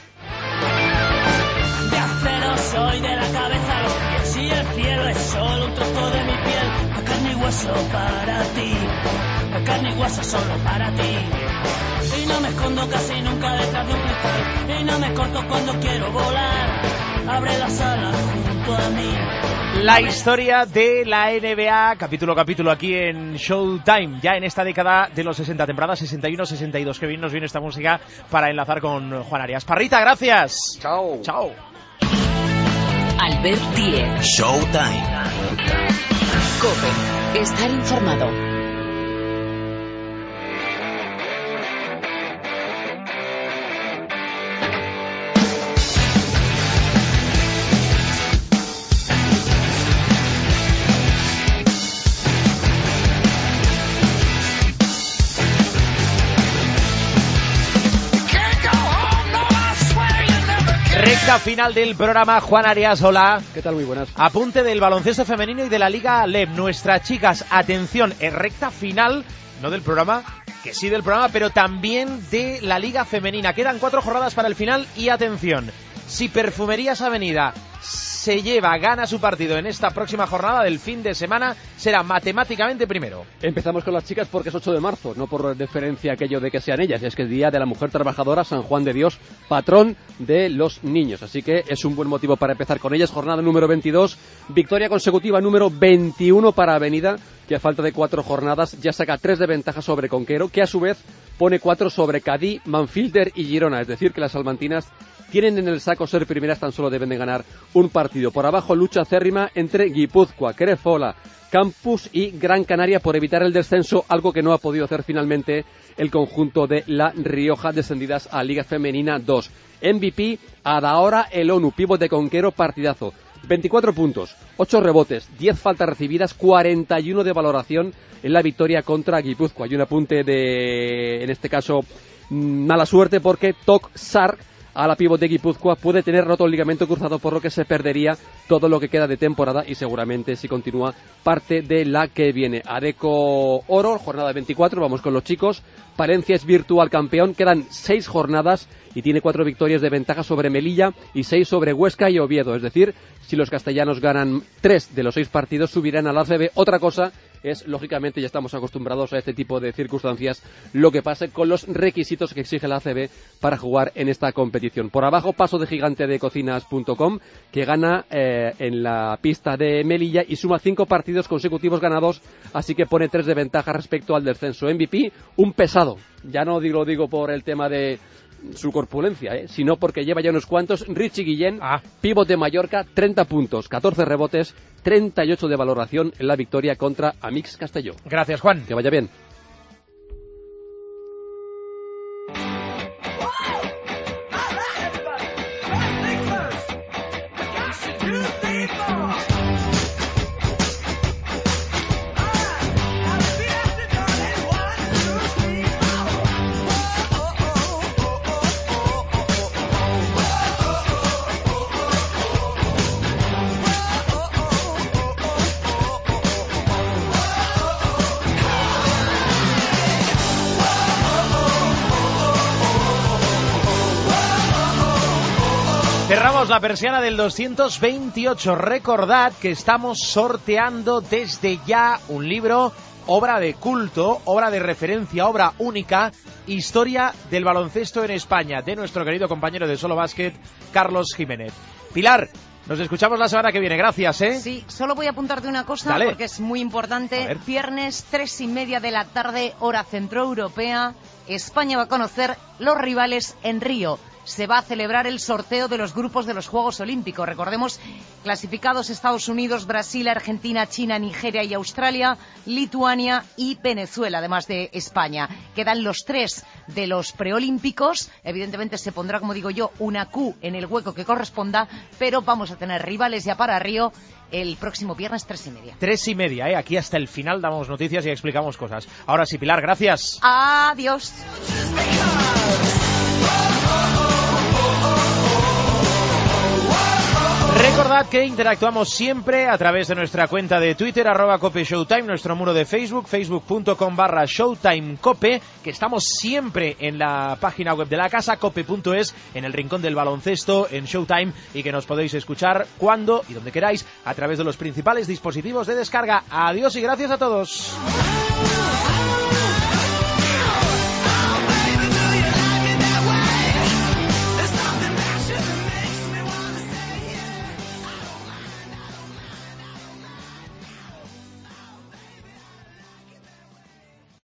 M: De acero soy de la cabeza a los pies y el cielo es solo un trozo de mi piel. A carne y hueso para ti, a carne y hueso solo para ti. Y no me escondo casi nunca detrás de un cristal, y no me corto cuando quiero volar. Abre las alas junto a mí.
C: La historia de la N B A, capítulo a capítulo aquí en Showtime, ya en esta década de los sesenta, temporada sesenta y uno sesenta y dos. Que bien nos viene esta música para enlazar con Juan Arias. Parrita, gracias.
H: Chao.
C: Chao.
I: Albert Diez.
N: Showtime.
I: COPE. Estar informado.
C: Recta final del programa. Juan Arias, hola.
O: ¿Qué tal? Muy buenas.
C: Apunte del baloncesto femenino y de la Liga L E B. Nuestras chicas, atención, en recta final, no del programa, que sí del programa, pero también de la Liga Femenina. Quedan cuatro jornadas para el final y atención, si Perfumerías Avenida se lleva, gana su partido en esta próxima jornada del fin de semana, será matemáticamente primero.
O: Empezamos con las chicas porque es ocho de marzo, no por deferencia aquello de que sean ellas, es que es Día de la Mujer Trabajadora, San Juan de Dios, patrón de los niños, así que es un buen motivo para empezar con ellas. Jornada número veintidós, victoria consecutiva número veintiuno para Avenida, que a falta de cuatro jornadas ya saca tres de ventaja sobre Conquero, que a su vez pone cuatro sobre Cadí, Manfilter y Girona, es decir que las salmantinas tienen en el saco ser primeras, tan solo deben de ganar un partido. Por abajo, lucha acérrima entre Guipúzcoa, Crefola, Campus y Gran Canaria por evitar el descenso, algo que no ha podido hacer finalmente el conjunto de La Rioja, descendidas a Liga Femenina dos. M V P, Adaora el ONU, pívot de Conquero, partidazo. veinticuatro puntos, ocho rebotes, diez faltas recibidas, cuarenta y uno de valoración en la victoria contra Guipúzcoa. Hay un apunte de, en este caso, mala suerte porque Tok Sark a la pívot de Guipúzcoa, puede tener roto el ligamento cruzado, por lo que se perdería todo lo que queda de temporada y seguramente, si continúa, parte de la que viene. Adeco Oro, jornada veinticuatro, vamos con los chicos. Palencia es virtual campeón, quedan seis jornadas y tiene cuatro victorias de ventaja sobre Melilla y seis sobre Huesca y Oviedo. Es decir, si los castellanos ganan tres de los seis partidos, subirán a la A C B. Otra cosa es, lógicamente, ya estamos acostumbrados a este tipo de circunstancias, lo que pase con los requisitos que exige la A C B para jugar en esta competición. Por abajo, paso de gigante de cocinas punto com, que gana eh, en la pista de Melilla y suma cinco partidos consecutivos ganados, así que pone tres de ventaja respecto al descenso. M V P, un pesado. Ya no digo, digo por el tema de su corpulencia, ¿eh? sino porque lleva ya unos cuantos. Richie Guillén, ah. pívot de Mallorca, treinta puntos, catorce rebotes, treinta y ocho de valoración en la victoria contra Amix Castelló.
C: Gracias, Juan.
O: Que vaya bien.
C: Cerramos la persiana del doscientos veintiocho. Recordad que estamos sorteando desde ya un libro, obra de culto, obra de referencia, obra única, historia del baloncesto en España, de nuestro querido compañero de Solo Básquet, Carlos Jiménez. Pilar, nos escuchamos la semana que viene. Gracias, ¿eh?
A: Sí, solo voy a apuntarte una cosa, Dale. porque es muy importante. Viernes, tres y media de la tarde, hora centroeuropea, España va a conocer los rivales en Río. Se va a celebrar el sorteo de los grupos de los Juegos Olímpicos. Recordemos, clasificados Estados Unidos, Brasil, Argentina, China, Nigeria y Australia, Lituania y Venezuela, además de España. Quedan los tres de los preolímpicos. Evidentemente se pondrá, como digo yo, una Q en el hueco que corresponda, pero vamos a tener rivales ya para Río el próximo viernes, tres y media.
C: Tres y media, ¿eh? Aquí hasta el final damos noticias y explicamos cosas. Ahora sí, Pilar, gracias.
A: Adiós.
C: Recordad que interactuamos siempre a través de nuestra cuenta de Twitter, arroba Cope Showtime, nuestro muro de Facebook, facebook.com barra Showtime Cope, que estamos siempre en la página web de la casa, cope punto es, en el rincón del baloncesto, en Showtime, y que nos podéis escuchar cuando y donde queráis a través de los principales dispositivos de descarga. Adiós y gracias a todos.